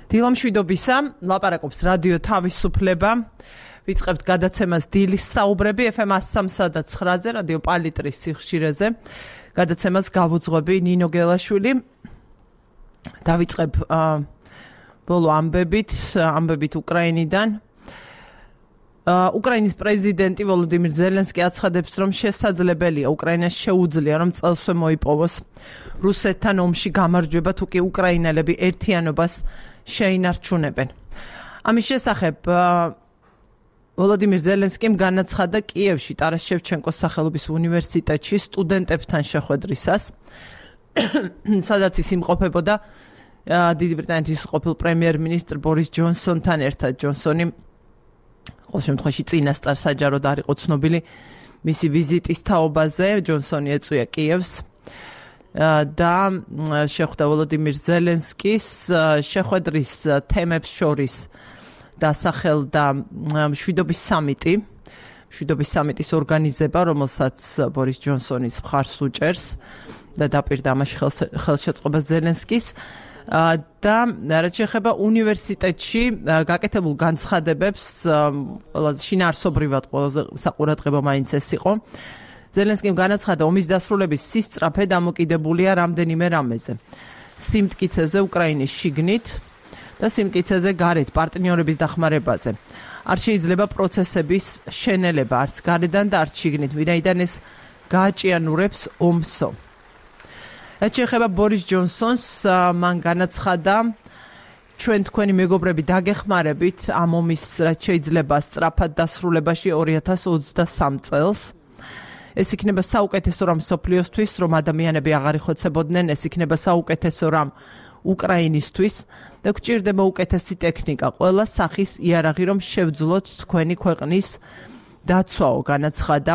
დილამშვიდობისა, ლაპარაკობს რადიო თავისუფლება. ვიწყებთ გადაცემას დილის საუბრები FM 103.9-ზე, რადიო პალიტრის სიხშირეზე. გადაცემას გავუძღვები ნინო გელაშვილი. დავიწყებ ბოლო ამბებით უკრაინიდან. უკრაინის პრეზიდენტი ვოლოდიმირ ზელენსკი აცხადებს, რომ შესაძლებელია უკრაინას შეუძლია, რომ წელსვე მოიპოვოს რუსეთთან ომში გამარჯვება, თუ კი უკრაინელები ერთიანობას შეინარჩუნებენ. ამის შესახებ ვოლოდიმირ ზელენსკიმ განაცხადა კიევში ტარას შევჩენკოს სახელობის უნივერსიტეტში სტუდენტებთან შეხვედრისას, სადაც ის იმყოფებოდა დიდი ბრიტანეთის ყოფილ პრემიერ-მინისტრ ბორის ჯონსონთან ერთად. ჯონსონი ყოველ შემთხვევაში წინასწარ საჯაროდ არ იყო ცნობილი მისი ვიზიტის თაობაზე. ჯონსონი ეწვია კიევს და შეხვდა ვოლოდიმირ ზელენსკის. შეხვედრის თემებს შორის დასახელდა მშვიდობის სამიტი. მშვიდობის სამიტის ორგანიზება, რომელსაც ბორის ჯონსონის მხარს უჭერს და დაპირდა ამაში ხელშეწყობა ზელენსკის. და რაც შეეხება უნივერსიტეტში გაკეთებულ განცხადებებს, ყველაზე შინაარსობრივად ყველაზე საყურადღებო მაინც ეს იყო. ზელენსკიმ განაცხადა, ომის დასრულების სისწრაფე დამოკიდებულია რამდენიმე რამეზე. სიმტკიცეზე უკრაინის შიგნით და სიმტკიცეზე გარეთ პარტნიორების დახმარებაზე. არ შეიძლება პროცესების შენელება არც გარედან და არც შიგნით, ვინაიდან ეს გააჭიანურებს ომსო. რაც შეეხება ბორის ჯონსონს, მან განაცხადა, ჩვენ თქვენი მეგობრები დაგეხმარებით ამ ომის რაც შეიძლება სწრაფად დასრულებაში 2023 წელს. ეს იქნება საუკეთესო რამ მსოფლიოსთვის, რომ ადამიანები აღარ იხოცებოდნენ, ეს იქნება საუკეთესო რამ უკრაინისთვის და გვჭირდება უკეთესი ტექნიკა, ყველა სახის იარაღი, რომ შევძლოთ თქვენი ქვეყნის დაცვაო, განაცხადა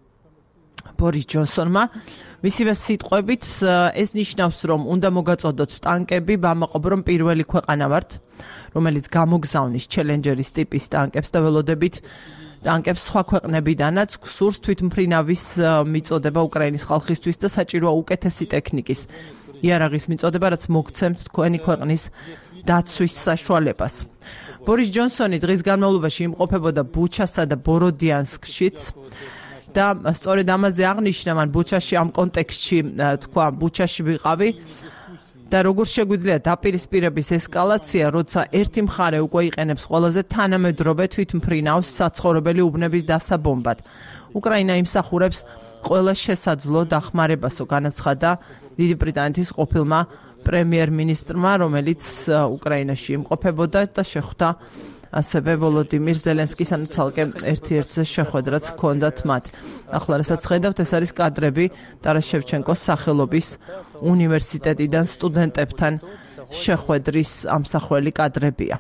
ბორის ჯონსონმა. მისივე სიტყვებით, ეს ნიშნავს, რომ უნდა მოგაწოდოთ ტანკები, ვამაყობ, რომ პირველი ქვეყანა ვართ, რომელიც გამოგზავნის ჩელენჯერის ტიპის ტანკებს და ველოდებით ტანკებს სხვა ქვეყნებიდანაც. გსურს თვითმფრინავის მიწოდება უკრაინის ხალხისთვის და საჭიროა უკეთესი ტექნიკის იარაღის მიწოდება, რაც მოგცემთ თქვენი ქვეყნის დაცვის საშუალებას. ბორის ჯონსონი დღის განმავლობაში იმყოფებოდა ბუჩასა და ბოროდიანსკშიც. და სწორედ ამაზე აღნიშნა, მან ბუჩაში ამ კონტექსტში თქვა, ბუჩაში ვიყავი და როგორ შეგვიძლია დაპირისპირების ესკალაცია, როცა ერთი მხარე უკვე იყენებს ყველაზე თანამედროვე თვითმფრინავს საცხოვრებელი უბნების დასაბომბად. უკრაინა იმსახურებს ყველა შესაძლო დახმარებასო, განაცხადა დიდი ბრიტანეთის ყოფილმა პრემიერ-მინისტრმა, რომელიც უკრაინაში იმყოფებოდა და შეხვდა ასევე ვოლოდიმირ ზელენსკის, ანუ ცალკე ერთ-ერთზე შეხვედრაც ჰქონდათ მათ. ახლა რასაც ხედავთ, ეს არის კადრები ტარას შევჩენკოს სახელობის უნივერსიტეტიდან სტუდენტებთან შეხვედრის ამსახველი კადრებია.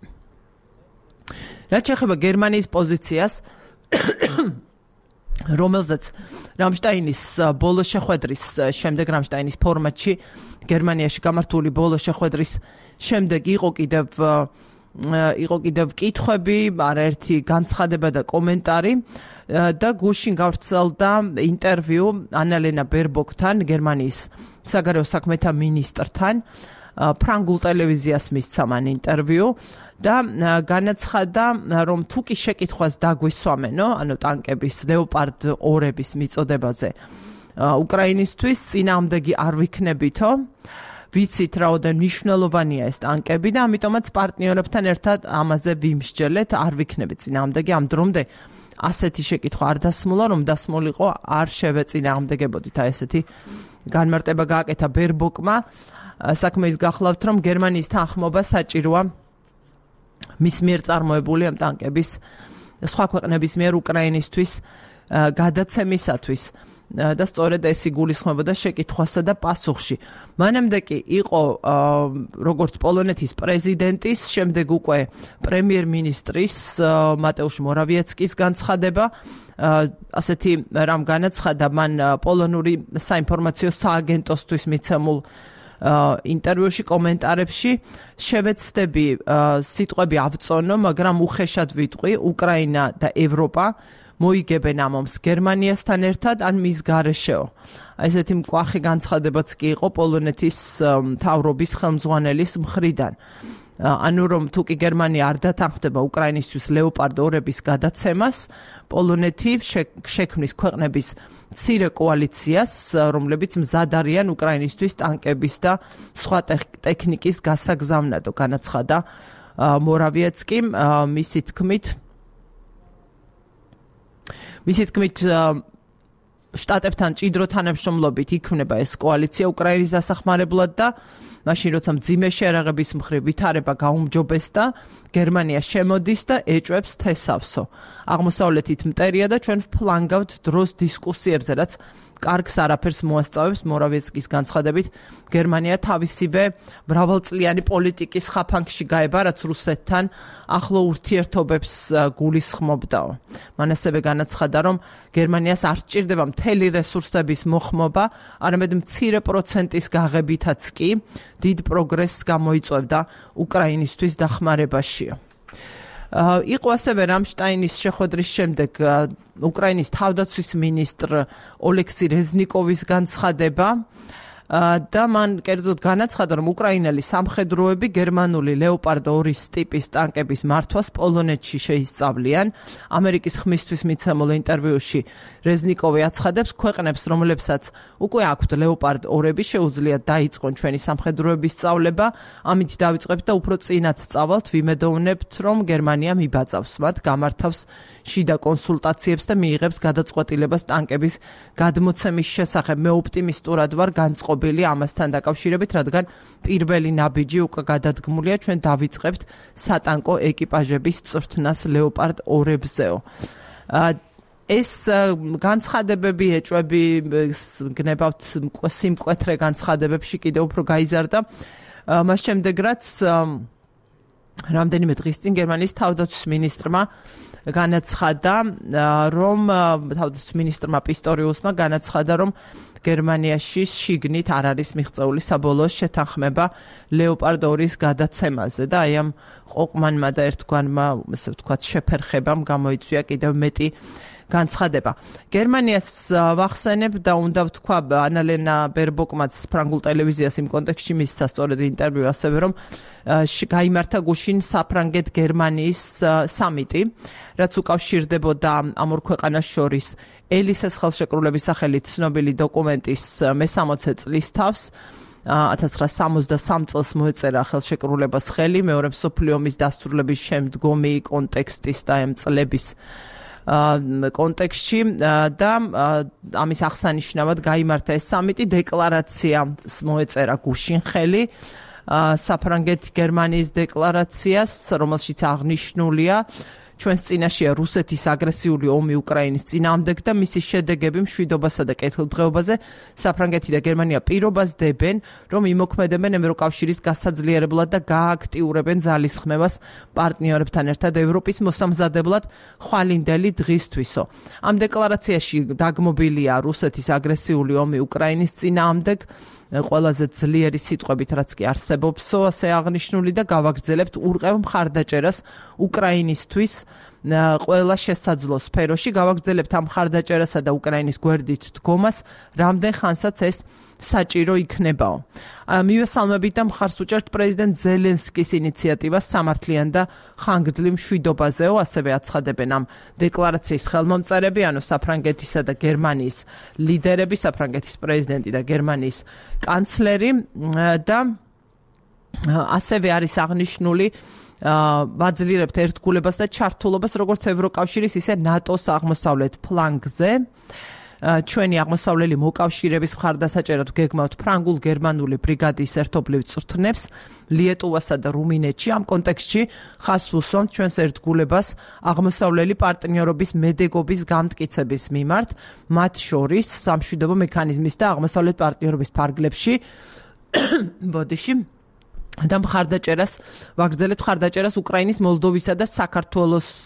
რაც შეეხება გერმანიის პოზიციას, რომელზეც რამშტაინის ბოლო შეხვედრის შემდეგ, რამშტაინის ფორმატში გერმანიაში გამართული ბოლო შეხვედრის შემდეგ იყო კიდევ კითხვები, არაერთი განცხადება და კომენტარი და გუშინ გავრცელდა ინტერვიუ ანალენა ბერბოკთან, გერმანიის საგარეო საქმეთა მინისტრთან. ფრანგულ ტელევიზიას მისცა მან ინტერვიუ და განაცხადა, რომ თუ კი შეკითხვას დაგვისვამენო, ანუ ტანკების ლეოპარდ 2-ების მიწოდებაზე უკრაინისთვის, წინააღმდეგი არ ვიქნებითო. ვიცით რაოდენ მნიშვნელოვანია ეს ტანკები და ამიტომაც პარტნიორებთან ერთად ამაზე ვიმსჯელეთ, არ ვიქნებით წინააღმდეგი. ამ დრომდე ასეთი შეკითხვა არ დასმულა, რომ დასმულიყო არ შევეწინააღმდეგებოდით. ესეთი განმარტება გააკეთა ბერბოკმა. საქმე ის გახლავთ, რომ გერმანიის თანხმობა საჭიროა მის მიერ წარმოებული ამ ტანკების სხვა ქვეყნების მიერ უკრაინისთვის გადაცემისათვის. და სწორედ ეს იგულისხმებოდა შეკითხვასა და პასუხში. მანამდე კი იყო როგორც პოლონეთის პრეზიდენტის, შემდეგ უკვე პრემიერ-მინისტრის მატეუშ მორავიეცკის განცხადება. ასეთი რამ განაცხადა მან პოლონური საინფორმაციო სააგენტოსთვის მიცემულ ინტერვიუში, კომენტარებში. შევეცდები სიტყვები ავწონო, მაგრამ უხეშად ვიტყვი, უკრაინა და ევროპა მოიგებენ ამ ომს გერმანიასთან ერთად ან მის გარეშეო. ესეთი მკვახე განცხადებაც კი იყო პოლონეთის მთავრობის ხელმძღვანელის მხრიდან. ანუ რომ თუ კი გერმანია არ დათანხმდება უკრაინისთვის ლეოპარდ 2-ების გადაცემას, პოლონეთი შექმნის ქვეყნების მცირე კოალიციას, რომლებიც მზად არიან უკრაინისთვის ტანკების და სხვა ტექნიკის გასაგზავნადო, განაცხადა მორავიეცკიმ. მისი თქმით შტატებთან ჭიდრო თანამშრომლობით იქმნება ეს კოალიცია უკრაინის დასახმარებლად და მაშინ როცა მძიმე შეერაღების მხრივ ვითარება გაუმჯობესდა, გერმანია შემოდის და ეჭვებს თესავსო. აღმოსავლეთით მტერია და ჩვენ ვფლანგავთ დროს დისკუსიებზე, რაც კარგს არაფერს მოასწავებს. მორავიეცკის განცხადებით, გერმანია თავისივე მრავალწლიანი პოლიტიკის ხაფანგში გაება, რაც რუსეთთან ახლო ურთიერთობებს გულისხმობდაო. მან ასევე განაცხადა, რომ გერმანიას არ სჭირდება მთელი რესურსების მოხმობა, არამედ მცირე პროცენტის გაღებითაც კი დიდ პროგრესს გამოიწვევდა უკრაინისთვის დახმარებაშიო. იყო ასევე რამშტაინის შეხვედრის შემდეგ უკრაინის თავდაცვის მინისტრ ოლექსი რეზნიკოვის განცხადება და მან კერძოდ განაცხადა, რომ უკრაინელი სამხედროები გერმანული ლეოპარდ 2-ის ტიპის ტანკების მართვას პოლონეთში შეისწავლიან. ამერიკის ხმისთვის მიცემულ ინტერვიუში რეზნიკოვი აცხადებს, ქვეყნებს, რომლებსაც უკვე აქვთ ლეოპარდ 2-ები, შეუძლიათ დაიწყონ ჩვენი სამხედროების სწავლება. ამით დავიწყებთ და უფრო წინაც სწავლთ, ვიმედოვნებთ, რომ გერმანია მიბაძავს მათ, გამართავს შიდა კონსულტაციებს და მიიღებს გადაწყვეტილებას ტანკების გადმოცემის შესახებ. მე ოპტიმისტურად ვარ განწყობილი ამასთან დაკავშირებით, რადგან პირველი ნაბიჯი უკვე გადადგმულია, ჩვენ დავიწყებთ სატანკო ეკიპაჟების წვრთნას ლეოპარდ 2-ებზეო. ეს განცხადებები, ეჭვები გნებავთ სიმკვეთრე განცხადებებში კიდევ უფრო გაიზარდა. მას შემდეგ, რაც რამდენიმე დღის წინ გერმანიის თავდაცვის მინისტრმა განაცხადა, რომ თავდაცვის მინისტრმა პისტორიუსმა განაცხადა, რომ გერმანიაში შიგნით არ არის მიღწეული საბოლოო შეთანხმება ლეოპარდ 2-ის გადაცემაზე და აი ამ ყოყმანმა და ერთგვარმა, ესე ვთქვათ, შეფერხებამ გამოიწვია კიდევ მეტი განცხადება. გერმანიას ვახსენებ და უნდა ვთქვა ანალენა ბერბოკმაც ფრანგულ ტელევიზიას იმ კონტექსტში მისცა სწორედ ინტერვიუ ასევე, რომ გაიმართა გუშინ საფრანგეთ-გერმანიის სამიტი, რაც უკავშირდებოდა ამ ორ ქვეყანას შორის ელისეს ხელშეკრულების სახელით ცნობილი დოკუმენტის მე-60 წლის თავს. 1963 წელს მოეწერა ხელშეკრულებას ხელი მეორე მსოფლიო ომის დასრულების შემდგომი კონტექსტის და ამ წლების კონტექსტში და ამის აღსანიშნავად გაიმართა ეს სამიტი. დეკლარაციას მოეწერა გუშინ ხელი საფრანგეთ-გერმანიის დეკლარაციას, რომელშიც აღნიშნულია ჩვენს წინაშეა რუსეთის აგრესიული ომი უკრაინის წინააღმდეგ და მისი შედეგები მშვიდობასა და კეთილდღეობაზე. საფრანგეთი და გერმანია პირობას დებენ, რომ იმოქმედებენ ევროკავშირის გასაძლიერებლად და გააქტიურებენ ძალისხმევას პარტნიორებთან ერთად ევროპის მოსამზადებლად ხვალინდელი დღისთვისო. ამ დეკლარაციაში დაგმობილია რუსეთის აგრესიული ომი უკრაინის წინააღმდეგ, ყველაზე ძლიერი სიტყვებით, რაც კი არსებობსო, ასე აღნიშნული და გავაგრძელებთ ურყევ მხარდაჭერას უკრაინისთვის ყველა შესაძლო სფეროში. გავაგრძელებთ ამ მხარდაჭერასა და უკრაინის გვერდით დგომას, რამდენ ხანსაც ეს საჭირო იქნებაო. მივესალმებით და მხარს უჭერთ პრეზიდენტ ზელენსკის ინიციატივას სამართლიან და ხანგრძლივ მშვიდობაზეო, ასევე აცხადებენ ამ დეკლარაციის ხელმომწერები, ანუ საფრანგეთისა და გერმანიის ლიდერები, საფრანგეთის პრეზიდენტი და გერმანიის კანცლერი და ასევე არის აღნიშნული ვაძლიერებთ ერთგულებას და ჩართულობას როგორც ევროკავშირის, ისე ნატოს აღმოსავლეთ ფლანგზე. ჩვენი აღმოსავლელი მოკავშირეების მხარდასაჭერად გეგმავთ ფრანგულ-გერმანული ბრიგადის ერთობლივ წვრთნებს ლიეტუვასა და რუმინეთში. ამ კონტექსტში ხაზს უსვამთ ჩვენს ერთგულებას აღმოსავლელი პარტნიორობის მედეგობის გამტკიცების მიმართ, მათ შორის სამშვიდობო მექანიზმის და აღმოსავლეთ პარტნიორობის ფარგლებში ბოდიში და მხარდაჭერას ვაგრძელებთ მხარდაჭერას უკრაინის, მოლდოვისა და საქართველოს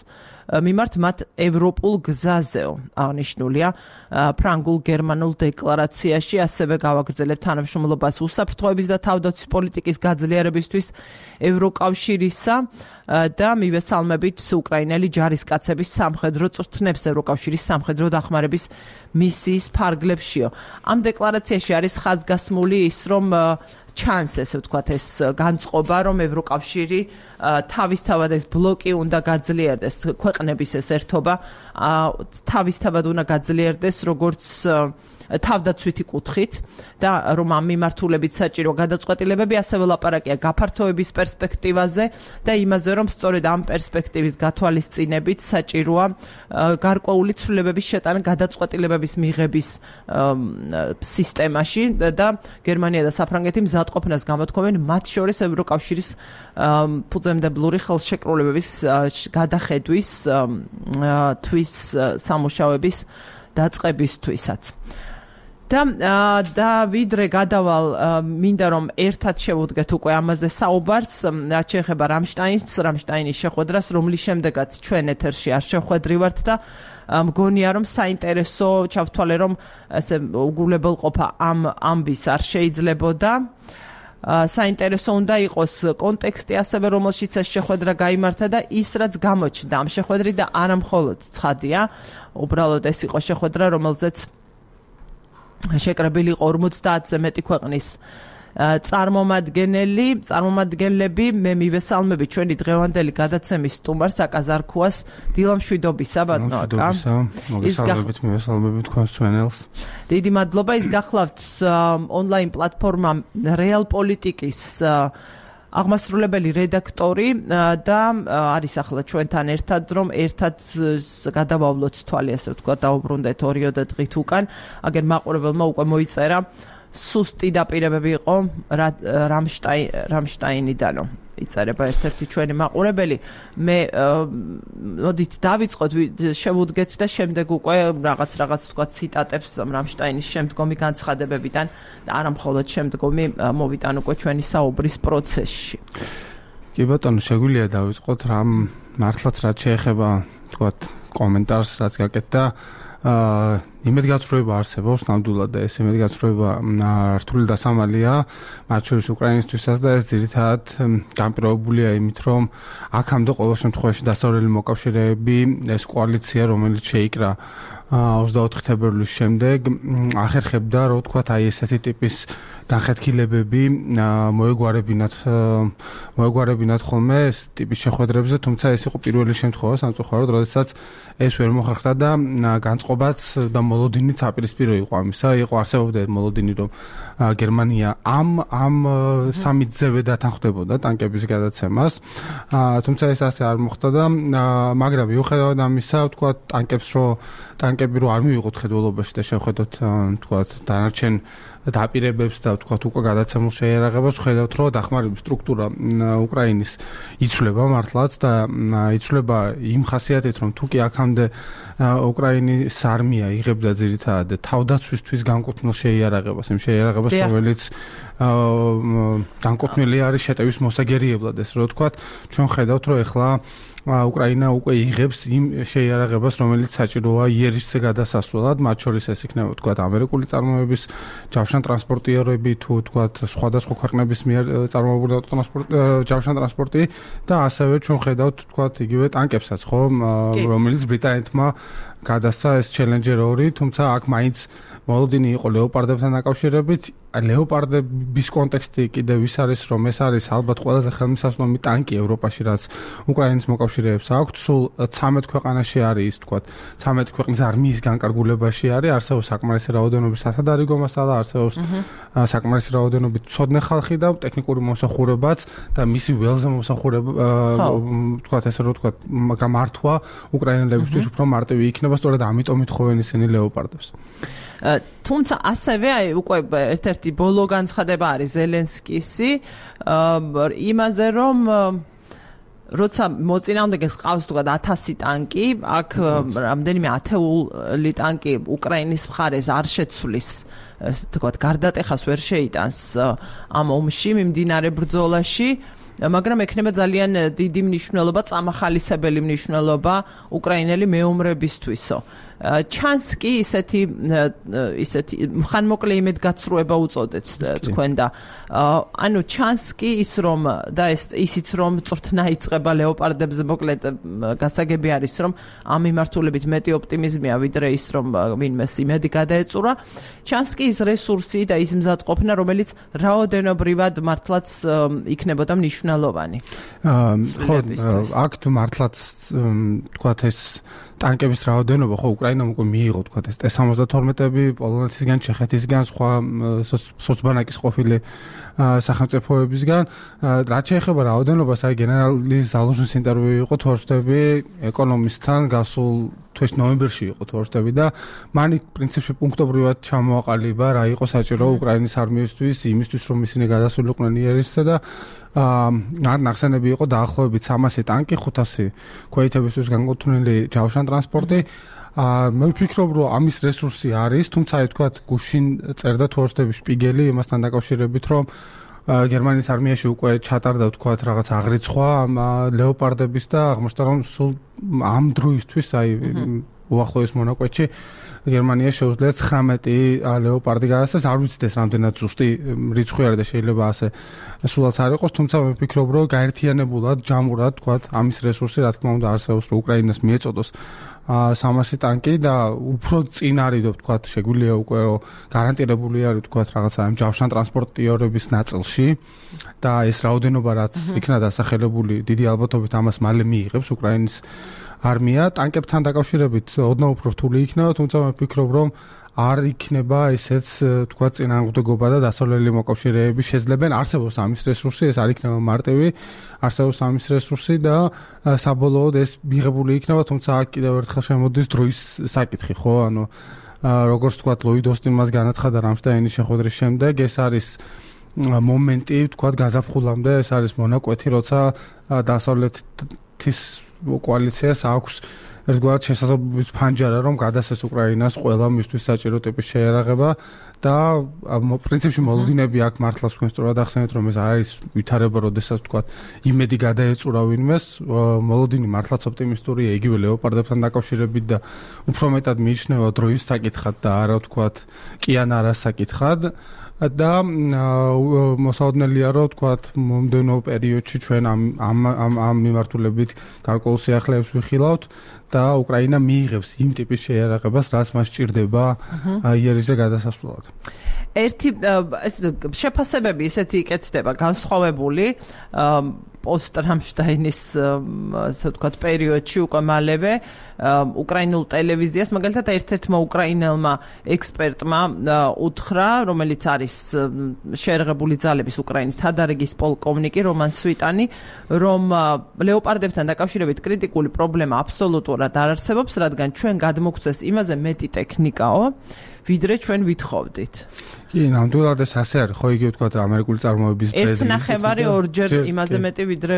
მიმართ მათ ევროპულ გზაზეო აღნიშნულია ფრანგულ გერმანულ დეკლარაციაში ასევე გავაგრძელებთ თანამშრომლობას უსაფრთხოების და თავდაცვის პოლიტიკის გაძლიერებისთვის ევროკავშირისა და მივესალმებით უკრაინელი ჯარისკაცების სამხედრო წვრთნებს ევროკავშირის სამხედრო დახმარების მისიის ფარგლებშიო. ამ დეკლარაციაში არის ხაზგასმული ის, რომ ჩანს ესე ვთქვათ ეს განწყობა, რომ ევროკავშირი თავისთავად ეს ბლოკი უნდა გაძლიერდეს, ქვეყნების ეს ერთობა თავისთავად უნდა გაძლიერდეს, როგორც თავდაცვითი კუთხით და რომ ამ მიმართულებით საჭირო გადაწყვეტილებები ასევე ლაპარაკია გაფართოების პერსპექტივაზე და იმაზე, რომ სწორედ ამ პერსპექტივის გათვალისწინებით საჭიროა გარკვეული ცვლილებების შეტანა გადაწყვეტილებების მიღების სისტემაში და გერმანია და საფრანგეთი მზადყოფნას გამოთქვამენ მათ შორის ევროკავშირის ფუძემდებლური ხელშეკრულებების გადახედვის თვის სამუშაოების დაწყებისთვისაც. და ვიდრე გადავალ მინდა რომ ერთად შევუდგეთ უკვე ამაზე საუბარს რაც შეეხება რამშტაინის შეხვედრას რომლის შემდეგაც ჩვენ ეთერში არ შევხვედრივართ და მგონია რომ საინტერესო ჩავთვალე რომ ესე უგულებელყოფა ამ ამბის არ შეიძლებოდა საინტერესო უნდა იყოს კონტექსტი ასევე რომელშიც ეს შეხვედრა გაიმართა და ის რაც გამოჩნდა ამ შეხვედრით და არა მხოლოდ ცხადია უბრალოდ ეს იყო შეხვედრა რომელზეც შეკრებილი იყო 50-ზე მეტი ქვეყნის წარმომადგენლები მე მივესალმები ჩვენი დღევანდელი გადაცემის სტუმარს აკაზარქუას დილამშვიდობისა ბატონო აკა მოგესალმებით მივესალმებით თქვენს ჩვენელს დიდი მადლობა ის გახლავთ ონლაინ პლატფორმა რეალ პოლიტიკის აღმასრულებელი რედაქტორი და არის ახლა ჩვენთან ერთად რომ ერთად გადავავლოთ თვალი ასე ვთქვა დაუბრუნდეთ 2 დღით უკან აგერ მაყურებელმა უკვე მოიწერა სუსტი დაპირებები იყო რამშტაინიდანო იწერება ერთ-ერთი ჩვენი მაყურებელი მე მოდით დავიწყოთ შევუდგეთ და შემდეგ უკვე რაღაც ვთქვა ციტატებს რამშტაინის შემდგომი განცხადებებიდან და არა მხოლოდ შემდგომი მოვიტან უკვე ჩვენი საუბრის პროცესში. კი ბატონო, შეგვიძლია დავიწყოთ რამ მართლაც რაც შეეხება ვთქვათ კომენტარს რაც გაკეთდა იმედგაცრუება არსებობს ნამდვილად და ეს იმედგაცრუება რთული დასამალია მათ შორის უკრაინისთვისაც და ეს ძირითადად განპირობებულია იმით რომ აქამდე ყოველ შემთხვევაში დასავლელი მოკავშირეები ეს კოალიცია რომელიც შეიკრა 24 თებერვლის შემდეგ ახერხებდა რომ ვთქვათ აი ესეთი ტიპის დახეთქილებები მოეგვარებინათ ხოლმე ეს ტიპის შეხვედრებზე თუმცა ეს იყო პირველი შემთხვევა სამწუხაროდ როდესაც ეს ვერ მოხერხდა და განწყობაც და მოლოდინიც აპირისპირო იყო ამისა იყო არსებობდა მოლოდინი რომ გერმანია ამ სამიტზე დათანხმდებოდა ტანკების გადაცემას თუმცა ეს ასე არ მოხდა და მაგრამ მიუხედავად ამისა ვთქვათ ტანკები რო არ მივიღოთ ხედველობაში და შევხედოთ ვთქვათ დანარჩენ დაპირებებს და ვთქვათ უკვე გადაცემულ შეიარაღებას ვხედავთ რომ დახმარების სტრუქტურა უკრაინის იცვლება მართლაც და იცვლება იმ ხასიათით რომ თუკი აქამდე უკრაინის არმია იღებდა ძირითადად თავდაცვისთვის განკუთვნილ შეიარაღებას იმ შეიარაღებას რომელიც განკუთვნილი არის შეტევის მოსაგერიებლად ეს რო ვთქვათ ჩვენ ხედავთ რომ ეხლა უკრაინა უკვე იღებს იმ შეიარაღებას რომელიც საჭიროა იერიშზე გადასასვლელად მათ შორის ეს იქნება ვთქვათ ამერიკული წარმოების ჯავშანტრანსპორტიორები თუ ვთქვათ სხვადასხვა ქვეყნების მიერ წარმოებული ჯავშანტრანსპორტი და ასევე ჩვენ ხედავთ ვთქვათ იგივე ტანკებსაც ხო რომელიც ბრიტანეთმა გადასცა ეს ჩელენჯერ 2 თუმცა აქ მაინც მოლოდინი იყო ლეოპარდებთან დაკავშირებით ლეოპარდების კონტექსტი კიდევ ის არის რომ ეს არის ალბათ ყველაზე ხელმისაწვდომი ტანკი ევროპაში რაც უკრაინის მოკავშირეებს აქვს სულ 13 ქვეყანაში არის ვთქვათ 13 ქვეყნის არმიის განკარგულებაში არის არსებობს საკმარისი რაოდენობის სათადარიგო მასალა არსებობს საკმარისი რაოდენობით ცოდნე ხალხი და ტექნიკური მომსახურებაც და მისი ველზე მომსახურება ვთქვათ ესე რომ ვთქვათ გამართვა უკრაინელებისთვის უფრო მარტივი იქნება სწორედ ამიტომ ითხოვენ ისინი ლეოპარდებს თუმცა ასევე აი უკვე ერთ-ერთი ბოლო განცხადება არის ზელენსკისი იმაზე რომ როცა მოწინააღმდეგეს ყავს თქვა 1000 ტანკი აქ რამდენიმე ათეული ტანკი უკრაინის მხარეს არ შეცვლის თქვა გარდატეხას ვერ შეიტანს ამ ომში მიმდინარე ბრძოლაში მაგრამ ექნება ძალიან დიდი მნიშვნელობა, წამახალისებელი მნიშვნელობა უკრაინელი მეომრებისთვისო. ჩანს კი ისეთი ხანმოკლე იმედგაცრუება უწოდეთ თქვენ და ანუ ჩანს კი ის რომ და ისიც რომ წვრთნა იწყება ლეოპარდებზე მოკლედ გასაგები არის რომ ამ მიმართულებით მეტი ოპტიმიზმია ვიდრე ის რომ ვინმეს იმედი გადაეწურა. ჩანს კი ის რესურსი და ის მზადყოფნა რომელიც რაოდენობრივად მართლაც იქნებოდა მნიშვნელოვანი. ხო, აქ მართლაც თქვათ ეს ტანკების რაოდენობა ხო უკრაინამ უკვე მიიღო თქვათ ეს T-72-ები პოლონეთისგან, ჩეხეთისგან, სხვა სოცბანაკის ყოფილი სახელმწიფოებისგან. რაც შეეხება რაოდენობას, აი გენერალი ზალუჟნის ინტერვიუ იყო თორშტები ეკონომისტთან გასულ თვეში ნოემბერში იყო თორშტები და მან პრინციპში პუნქტობრივად ჩამოაყალიბა რა იყო საჭირო უკრაინის არმიისთვის, იმისთვის რომ ისინი გადასულიყვნენ იერიშსა და ნახსენები იყო დაახლოებით 300 ტანკი, 500 ქვეითებისთვის განკუთვნილი ჯავშან ტრანსპორტი. მე ვფიქრობ, რომ ამის რესურსი არის, თუმცა თქვათ გუშინ წერდა თორშტები შპიგელი იმასთან დაკავშირებით, რომ გერმანიის არმიაში უკვე ჩატარდა თქვათ რაღაც აღრიცხვა ლეოპარდების და აღმოჩნდა რომ სულ ამ დროისთვის აი უახლოეს მონაკვეთში გერმანია შეუძლია 19 ლეოპარდი გადასცეს. არ ვიცით ეს რამდენად ზუსტი რიცხვი არის და შეიძლება ასე სულაც არ იყოს, თუმცა მე ვფიქრობ, რომ გაერთიანებულად, ჯამურად თქვათ ამის რესურსი რა თქმა უნდა არსებობს, რომ უკრაინას მიეწოდოს 300 ტანკი და უფრო წინ არის თქვათ შეგვიძლია უკვე რომ გარანტირებული არის თქვათ რაღაცა ამ ჯავშან ტრანსპორტიორების ნაწილში და ეს რაოდენობა რაც იქნა დასახელებული დიდი ალბათობით ამას მალე მიიღებს უკრაინის არმია. ტანკებთან დაკავშირებით ოდნავ უფრო რთული იქნება, თუმცა მე ვფიქრობ, რომ არ იქნება ესეც თქვა წინააღმდეგობა და დასავლელი მოკავშირეები შეძლებენ. არსებობს ამის რესურსი, ეს არ იქნება მარტივი, არსებობს ამის რესურსი და საბოლოოდ ეს მიღებული იქნება, თუმცა აქ კიდევ ერთხელ შემოდის დროის საკითხი, ხო? ანუ როგორც თქვა ლოიდ ოსტინმას განაცხადა რამშტაინის შეხვედრის შემდეგ, ეს არის მომენტი, თქვა გაზაფხულამდე, ეს არის მონაკვეთი, როცა დასავლეთის კოალიციას აქვს ერთგვარად შესაძლებლობის ფანჯარა რომ გადასცეს უკრაინას ყველა მისთვის საჭირო ტიპის შეიარაღება და პრინციპში მოლოდინები აქ მართლაც თქვენ სწორად ახსენეთ რომ ეს არის ვითარება როდესაც თქვა იმედი გადაეწურა ვინმეს მოლოდინი მართლაც ოპტიმისტურია იგივე ლეოპარდებთან დაკავშირებით და უფრო მეტად მიიჩნევა დროის საკითხად და არა თქვა კი ან არა საკითხად და მოსაოდნელია რომ თქვათ მომდენო პერიოდში ჩვენ ამ მიმართულებით გარკვეულ სიახლეებს ვიხილავთ და უკრაინა მიიღებს იმ ტიპის შეიარაღებას რაც მას სჭირდება იერიშზე გადასასვლელად. ერთი შეფასებები ისეთი იკეთდება განსხვავებული პოსტ-რამშტაინის ასე ვთქვათ პერიოდში უკვე მალევე უკრაინულ ტელევიზიას მაგალითად ერთ-ერთმა უკრაინელმა ექსპერტმა უთხრა რომელიც არის შეერაღებული ძალების უკრაინის თადარიგის პოლკოვნიკი რომან სვიტანი რომ ლეოპარდებთან დაკავშირებით კრიტიკული პრობლემა აბსოლუტურად არ არსებობს რადგან ჩვენ გადმოგცეს იმაზე მეტი ტექნიკაო ვიდრე ჩვენ ვითხოვდით. კი, ნამდვილად ეს ასე არის, ხო იგივე თქვა ამერიკული წარმოების პრეზიდენტი. 1.5 ორჯერ იმაზე მეტი ვიდრე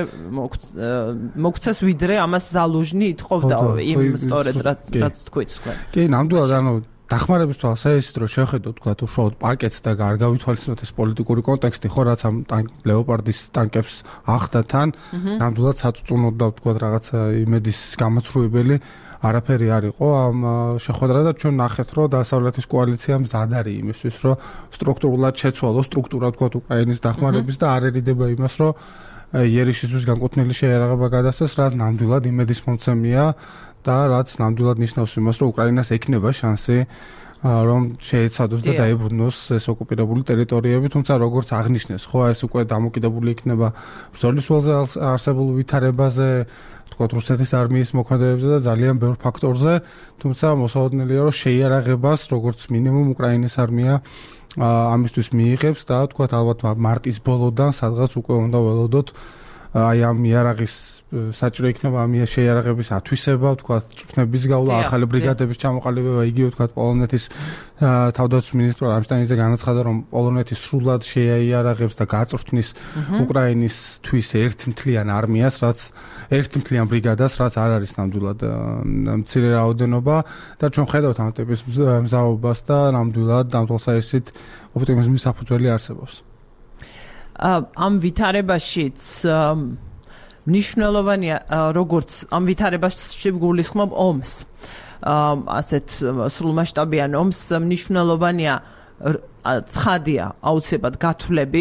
მოგცეს ვიდრე ამას ზალუჟნი ითხოვდაო იმ სწორედ რაც თქვით თქვენ. კი, ნამდვილად ანუ დახმარების თვალსაზრისით რომ შევხედოთ თქვა უშუალოდ პაკეტს და არ გავითვალისწინოთ ეს პოლიტიკური კონტექსტი, ხო რაც ამ ლეოპარდის ტანკებს ახდა თან, ნამდვილად საწუწუნოდ და თქვა რაღაცა იმედის გამოცრუებელი არაფერი არ იყო ამ შეხვედრა და ჩვენ ნახეთ რომ დასავლეთის კოალიცია მზად არის იმისთვის რომ სტრუქტურულად შეცვალოს სტრუქტურა თქვა უკრაინის დახმარების და არ ერიდება იმას რომ იერიშისთვის განკუთვნილი შეიარაღება გადასცეს რაც ნამდვილად იმედის მომცემია და რაც ნამდვილად ნიშნავს იმას რომ უკრაინას ექნება შანსი რომ შეეცადოს და დაებრუნოს ეს ოკუპირებული ტერიტორიები, თუმცა როგორც აღნიშნეს, ხო ეს უკვე დამოკიდებული იქნება ბრძოლის ველზე არსებულ ვითარებაზე თქვათ რუსეთის არმიის მოქმედებებზე და ძალიან ბევრ ფაქტორზე, თუმცა მოსაოდნელია რომ შეიარაღებას როგორც მინიმუმ უკრაინის არმია ამისთვის მიიღებს და თქვათ ალბათ მარტის ბოლოდან სადღაც უკვე უნდა ველოდოთ აი ამ იარაღის საჭირო იქნება ამ შეიარაღების ათვისება, თქვათ წვრთნების გავლა, ახალი ბრიგადების ჩამოყალიბება, იგივე თქვათ პოლონეთის თავდაცვის მინისტრმა რამშტაინზე განაცხადა, რომ პოლონეთი სრულად შეიარაღებს და გაწვრთნის უკრაინისთვის ერთმთლიან არმიას, რაც ერთმთლიან ბრიგადას, რაც არ არის ნამდვილად მცირე რაოდენობა და ჩვენ ხედავთ ამ ტიპის მზაობას და ნამდვილად ამ თვალსაზრისით ოპტიმიზმის საფუძველი არსებობს. ამ ვითარებაშიც მნიშვნელოვანია როგორც ამ ვითარებაში გულისხმობ ომს. ასეთ სრულმასშტაბიან ომს მნიშვნელოვანია ცხადია აუცილებლად გათვლები,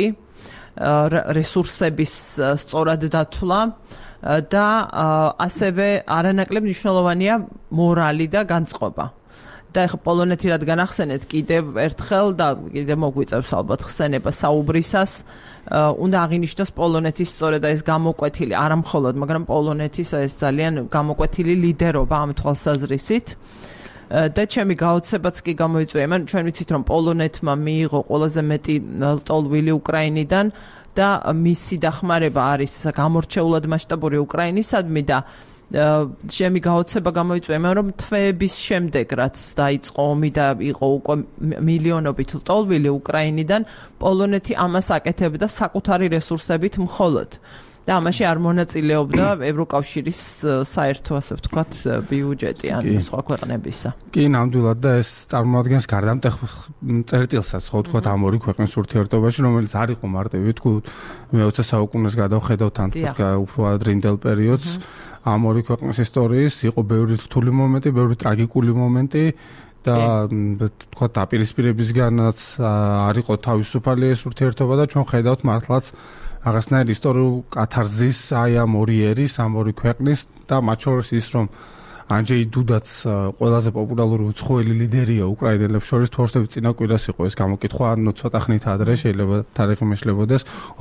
რესურსების სწორად დათვლა და ასევე არანაკლებ მნიშვნელოვანია მორალი და განწყობა. და ეხლა პოლონეთი რადგან ახსენეთ კიდევ ერთხელ და კიდევ მოგვიწევს ალბათ ხსენება საუბრისას, უნდა აღინიშნოს პოლონეთის სწორედ ეს გამოკვეთილი, არა მხოლოდ, მაგრამ პოლონეთის ეს ძალიან გამოკვეთილი ლიდერობა ამ თვალსაზრისით. და ჩემი გაოცებაც კი გამოიწვია, ჩვენ ვიცით რომ პოლონეთმა მიიღო ყველაზე მეტი ლტოლვილი უკრაინიდან და მისი დახმარება არის გამორჩეულად მასშტაბური უკრაინისადმი და ჩემი გაოცება გამოიწვია, რომ თვეების შემდეგ რაც დაიწყო ომი და იყო უკვე მილიონობით ლტოლვილი უკრაინიდან, პოლონეთი ამას აკეთებდა საკუთარი რესურსებით მხოლოდ. და ამაში არ მონაწილეობდა ევროკავშირის საერთო, ასე ვთქვათ, ბიუჯეტი ან სხვა ქვეყნებისა. კი, ნამდვილად და ეს წარმოადგენს გარდამტეხ წერტილსაც, ხო ვთქვათ, ამ ორი ქვეყნის ურთიერთობაში, რომელიც არ იყო მარტივი, ვთქვათ, მე-20 საუკუნეს გადავხედავთ ან ვთქვათ, უფრო ადრინდელ პერიოდს, ამ ორი ქვეყნის ისტორიის იყო ბევრი რთული მომენტი, ბევრი ტრაგიკული მომენტი და ვთქვათ, დაპირისპირებისგანაც არ იყო თავისუფალი ეს ურთიერთობა და ჩვენ ხედავთ მართლაც აღასნაირ ისტორიულ კათარზის აი ამ ორი ერის, ამ ორი ქვეყნის და მათ შორის ის რომ ანჯეი დუდაც ყველაზე პოპულარული უცხოელი ლიდერია უკრაინელებს შორის, თორსები წინა კვირას იყო ეს გამოკითხვა, ანუ ცოტა ხნით ადრე შეიძლება თარიღი მეშლებოდეს,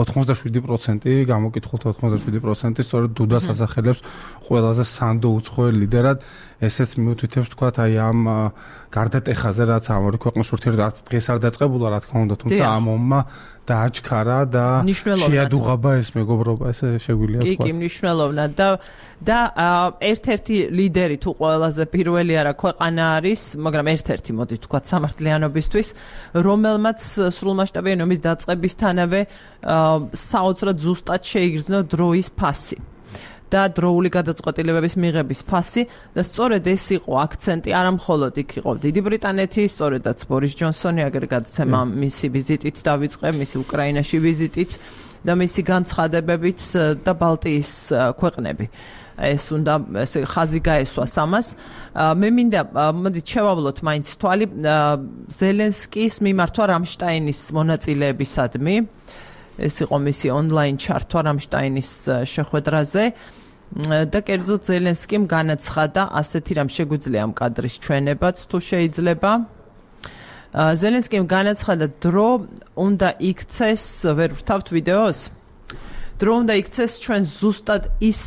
87% გამოკითხულთ 87% სწორედ დუდას ასახელებს ყველაზე სანდო უცხოელ ლიდერად. ესეც მიუთითებს თქვათ აი ამ გარდატეხაზე, რაც ამ ორი ქვეყნის ურთიერთობაც დღეს არ დაწყებულა, რა თქმა უნდა, თუმცა ამ ომმა დააჩქარა და შეადუღაბა ეს მეგობრობა, ესე შეგვიძლია თქვა. კი, მნიშვნელოვნად და ერთ-ერთი ლიდერი თუ ყველაზე პირველი არა ქვეყანა არის, მაგრამ ერთ-ერთი მოდი თქვათ სამართლიანობისთვის, რომელმაც სრულმასშტაბიანი ომის დაწყებისთანავე საოცრად ზუსტად შეიგრძნო დროის ფასი. და დროული გადაწყვეტილებების მიღების ფასი და სწორედ ეს იყო აქცენტი, არა მხოლოდ იქ იყო დიდი ბრიტანეთი, სწორედაც ბორის ჯონსონი აგრეგატცემა მისი ვიზიტით დავიწყე, მისი უკრაინაში ვიზიტით და მისი განცხადებებით და ბალტიის ქვეყნები. ეს უნდა ესე ხაზი გაესვას ამას. მე მინდა მოდით შევავლოთ მაინც თვალი ზელენსკის მიმართვა რამშტაინის მონაწილეებისადმი. ეს იყო მისი ონლაინ ჩართვა რამშტაინის შეხვედრაზე და კერძოდ ზელენსკიმ განაცხადა ასეთი რამ შეგვიძლია ამ კადრის ჩვენებაც თუ შეიძლება. ზელენსკიმ განაცხადა დრო უნდა იქცეს, ვერ ვთავთ ვიდეოს? დრო უნდა იქცეს ჩვენ ზუსტად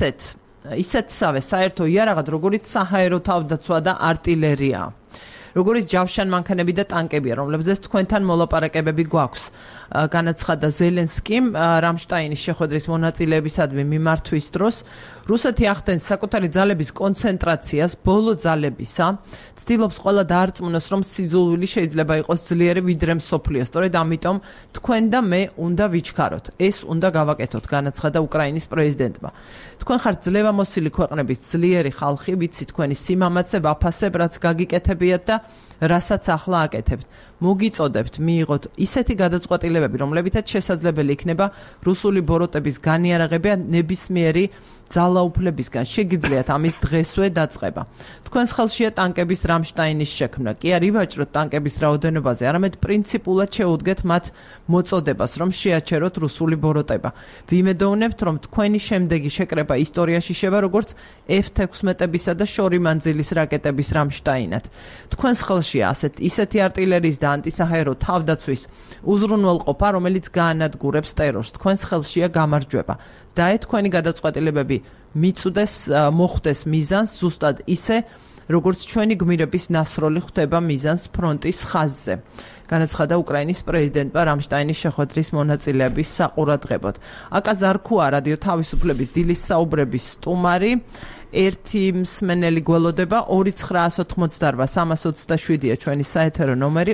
ისეთსავე საერთო იარაღად, როგორიც საჰაერო თავდაცვა და артиლერია. როგორც ჯავშან მანქანები და ტანკებია, რომლებზეც თქვენთან მოლაპარაკებები გვაქვს. განაცხადა ზელენსკიმ რამშტაინის შეხვედრის მონაწილეებისადმი მიმართვის დროს, რუსეთი ახდენს საკუთარი ძალების კონცენტრაციას ბოლო ძალებისა, ცდილობს ყველა დაარწმუნოს, რომ სიძულვილი შეიძლება იყოს ძლიერი ვიდრე მსოფლიო. სწორედ ამიტომ თქვენ და მე უნდა ვიჩქაროთ. ეს უნდა გავაკეთოთ, განაცხადა უკრაინის პრეზიდენტმა. თქვენ ხართ ძლევამოსილი ქვეყნების ძლიერი ხალხი, ვიცი თქვენი სიმამაცე, ვაფასებ, რაც გაგიკეთებიათ და რასაც ახლა აკეთებთ. მოგიწოდებთ მიიღოთ ისეთი გადაწყვეტილებები, რომლებითაც შესაძლებელი იქნება რუსული ბოროტების განიარაღება ნებისმიერი ძალაუფლებისგან. შეგიძლიათ ამის დღესვე დაწყება. თქვენს ხელშია ტანკების რამშტაინის შექმნა. კი არ ივაჭროთ ტანკების რაოდენობაზე, არამედ პრინციპულად შეუდგეთ მათ მოწოდებას, რომ შეაჩეროთ რუსული ბოროტება. ვიმედოვნებთ, რომ თქვენი შემდეგი შეკრება ისტორიაში შევა როგორც F-16-ებისა და შორი მანძილის რაკეტების რამშტაინად. თქვენს ხელშია ისეთი артиლერიის და ანტისაჰაერო თავდაცვის უზრუნველყოფა, რომელიც გაანადგურებს ტერორს. თქვენს ხელშია გამარჯვება. და თქვენი გადაწყვეტილებები მიწვდეს, მოხვდეს მიზანს ზუსტად ისე, როგორც ჩვენი გმირების ნასროლი ხვდება მიზანს ფრონტის ხაზზე. განაცხადა უკრაინის პრეზიდენტმა რამშტაინის შეხვედრის მონაწილეების საყურადღებოდ. აკა ზარქუა რადიო თავისუფლების დილის საუბრების სტუმარი, ერთი მსმენელი გველოდება 2988-327-ია ჩვენი საეთერო ნომერი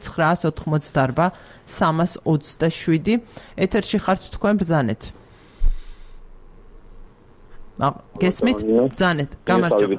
2988-327. ეთერში ხართ თქვენ ბრძანეთ. გესმით? ბრძანეთ, გამარჯობა.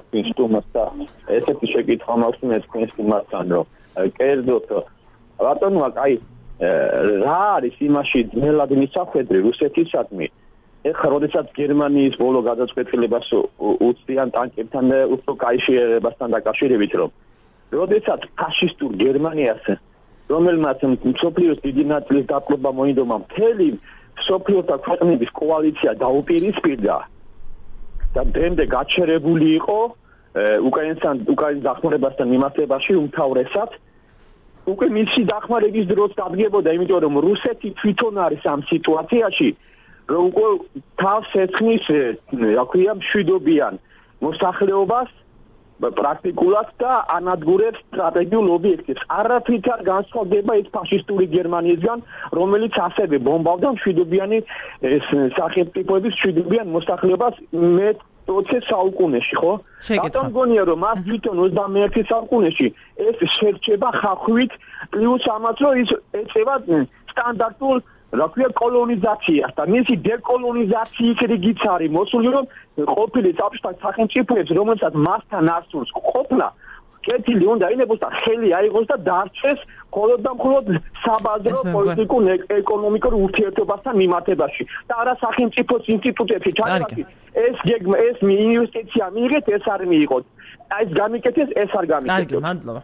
ესეთი შეკითხვა მაქვს მე თქვენ სტუმართან, რომ კერძოდ ბატონო, აი რა არის იმაში ძნელად მისახვედრი რუსეთისადმი ეხლა როდესაც გერმანიის ბოლო გადაწყვეტილებას უწევენ ტანკებთან და უფრო კაი შეერებასთან დაკავშირებით რომ როდესაც ფაშისტურ გერმანიას რომელმაც მსოფლიოს დიდი ნაწილის დაპყრობა მოინდომა მთელი მსოფლიოთა ქვეყნების კოალიცია დაუპირისპირდა და დღემდე გაჩერებული იყო უკრაინის დახმარებასთან მიმართებაში უმთავრესად უკვე მისი დახმარების დროც დადგებოდა იმიტომ რომ რუსეთი თვითონ არის ამ სიტუაციაში რომ უკვე თავს ეცხნის რა ქვია მშვიდობიან მოსახლეობას პრაქტიკულად და ანადგურებს სტრატეგიულ ობიექტებს. არაფრით არ განსხვავდება ეს ფაშისტური გერმანიისგან, რომელიც ასევე ბომბავდა მშვიდობიანი სახელმწიფოების მშვიდობიან მოსახლეობას მე-20 საუკუნეში, ხო? რატომ გონია რომ მას თვითონ 21 საუკუნეში ეს შერჩება ხახვით პლუს ამას რომ ის ეწევა სტანდარტულ რა ქვია კოლონიზაციას და მისი დეკოლონიზაციის რიგიც არის მოსული რომ ყოფილი საბჭოთა სახელმწიფოებს რომელსაც მასთან არსურს ყოფნა კეთილი უნდა ინებოს და ხელი აიღოს და დარჩეს მხოლოდ და მხოლოდ საბაზრო პოლიტიკურ ეკონომიკურ ურთიერთობასთან მიმართებაში და არა სახელმწიფოს ინსტიტუტებში ჩაგვაკეთე ეს გეგმა ეს ინვესტიცია მიიღეთ ეს არ მიიღოთ ეს გამიკეთეს ეს არ გამიკეთეს კარგი მადლობა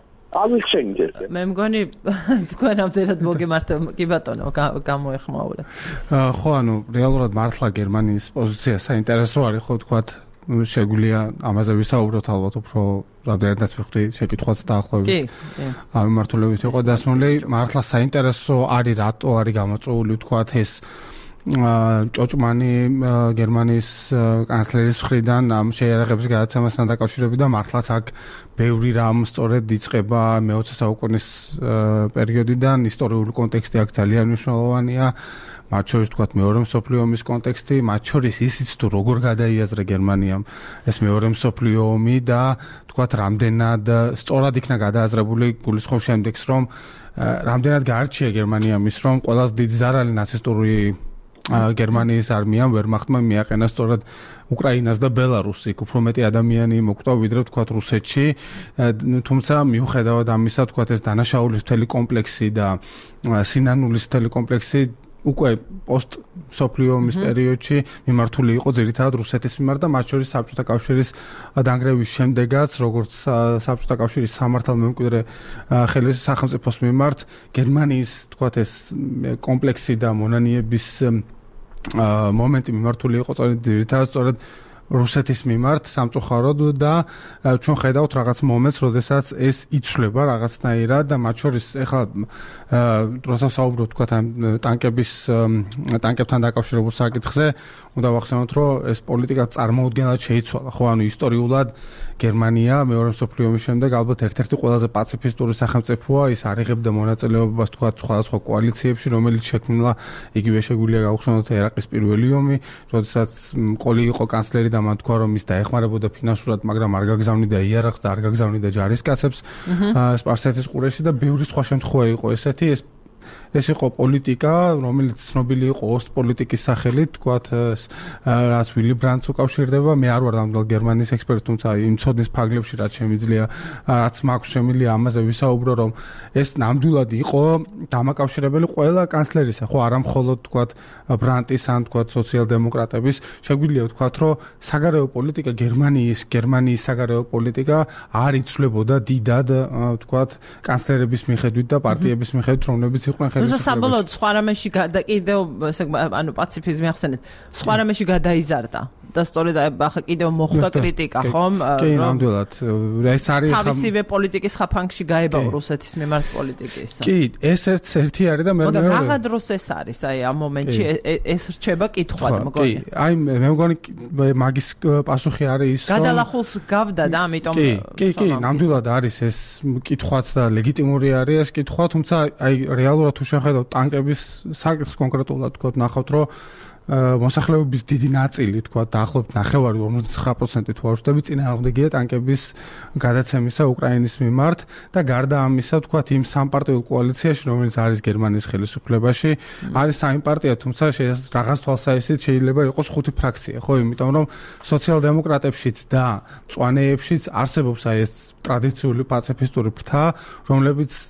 მე მგონი თქვენ ამდენად მოგემართება კი ბატონო გამოეხმაურეთ ხო ანუ რეალურად მართლა გერმანიის პოზიცია საინტერესო არის ხო თქვათ შეგვიძლია ამაზე ვისაუბროთ ალბათ უფრო რამდენადაც ვხვდი შეკითხვაც დაახლოებით ამ მიმართულებით იყო დასმული მართლა საინტერესო არის რატო არის გამოწვეული თქვათ ეს ჭოჭმანი გერმანიის კანცლერის მხრიდან ამ შეიარაღების გადაცემასთან დაკავშირებით და მართლაც აქ ბევრი რამ სწორედ იწყება მე-20 საუკუნის პერიოდიდან ისტორიული კონტექსტი აქ ძალიან მნიშვნელოვანია მათ შორის თქვათ მეორე მსოფლიო ომის კონტექსტი მათ შორის ისიც თუ როგორ გადაიაზრა გერმანიამ ეს მეორე მსოფლიო ომი და თქვათ რამდენად სწორად იქნა გადააზრებული გულისხმობს შემდეგს რომ რამდენად გაარჩია გერმანიამ ის რომ ყველაზე დიდი ზარალი ნაცისტური გერმანიის არმიამ ვერმახტმა მიაყენა სწორად უკრაინას და ბელარუსს იქ უფრო მეტი ადამიანი მოკვდა ვიდრე თქვათ რუსეთში თუმცა მიუხედავად ამისა თქვათ ეს დანაშაულის მთელი კომპლექსი და სინანულის მთელი კომპლექსი უკვე პოსტ სოფლიო ომის პერიოდში მიმართული იყო ძირითადად რუსეთის მიმართ და მათ შორის საბჭოთა კავშირის დანგრევის შემდეგაც როგორც საბჭოთა კავშირის სამართალმემკვიდრე სახელმწიფოს მიმართ გერმანიის თქვათ ეს კომპლექსი და მონანიების მომენტი მიმართული იყო ძირითადად რუსეთის მიმართ სამწუხაროდ და ჩვენ ხედავთ რაღაც მომენტს, როდესაც ეს იცვლება რაღაცნაირად და მათ შორის ეხლა როდესაც საუბრობთ თქვათ ამ ტანკებთან დაკავშირებულ საკითხზე, უნდა ვახსენოთ, რომ ეს პოლიტიკა წარმოუდგენლად შეიცვალა, ხო, ანუ ისტორიულად გერმანია მეორე მსოფლიო ომის შემდეგ ალბათ ერთ-ერთი ყველაზე პაციფისტური სახელმწიფოა, ის არ იღებდა მონაწილეობას თქვათ სხვადასხვა კოალიციებში, რომელიც შექმნილა იგივე შეგვიძლია გავხსენოთ ერაყის პირველი ომი, როდესაც კოლი იყო კანცლერი და მან თქვა რომ ის დაეხმარებოდა ფინანსურად, მაგრამ არ გაგზავნიდა იარაღს და არ გაგზავნიდა ჯარისკაცებს სპარსეთის ყურეში და ბევრი სხვა შემთხვევა იყო ესეთი ეს იყო პოლიტიკა, რომელიც ცნობილი იყო ოსტპოლიტიკის სახელით, თქვათ, რაც ვილი ბრანდს უკავშირდება. მე არ ვარ ნამდვილად გერმანიის ექსპერტი, თუმცა იმ ცოდნის ფარგლებში რაც შემიძლია, რაც მაქვს შემიძლია ამაზე ვისაუბრო, რომ ეს ნამდვილად იყო დამაკავშირებელი ყველა კანცლერისა, ხო, არა მხოლოდ თქვათ ბრანტის ან თქვათ სოციალ-დემოკრატების, შეგვიძლია ვთქვათ, რომ საგარეო პოლიტიკა გერმანიის საგარეო პოლიტიკა არ იცვლებოდა დიდად, თქვათ, კანცლერების მიხედვით და პარტიების მიხედვით, რომლებიც იყვნენ საბოლოოდ სხვა რამეში კიდევ ანუ პაციფიზმი ახსენეთ სხვა რამეში გადაიზარდა და სწორედ ახლა კიდევ მოხდა კრიტიკა ხომ კი ნამდვილად ეს არის თავისივე პოლიტიკის ხაფანგში გაებაო რუსეთის მიმართ პოლიტიკის კი ეს ერთი არის და მე რა დროს ეს არის აი ამ მომენტში ეს რჩება კითხვად მგონი აი მე მგონი მაგის პასუხი არის ის რომ გადალახულს გავდა და ამიტომ კი ნამდვილად არის ეს კითხვაც და ლეგიტიმური არის ეს კითხვა თუმცა აი რეალურად თუ შეხედავთ ტანკების საკითხს კონკრეტულად თქვა ნახავთ რომ მოსახლეობის დიდი ნაწილი თქვა დაახლოებით 49% თუ არ ვშტები წინააღმდეგია ტანკების გადაცემისა უკრაინის მიმართ და გარდა ამისა თქვა იმ სამპარტიულ კოალიციაში რომელიც არის გერმანიის ხელისუფლებაში არის სამი პარტია თუმცა რაღაც თვალსაზრისით შეიძლება იყოს 5 ფრაქცია ხო იმიტომ რომ სოციალ-დემოკრატებშიც და მწვანეებშიც არსებობს აი ეს ტრადიციული პაციფისტური ფრთა რომლებიც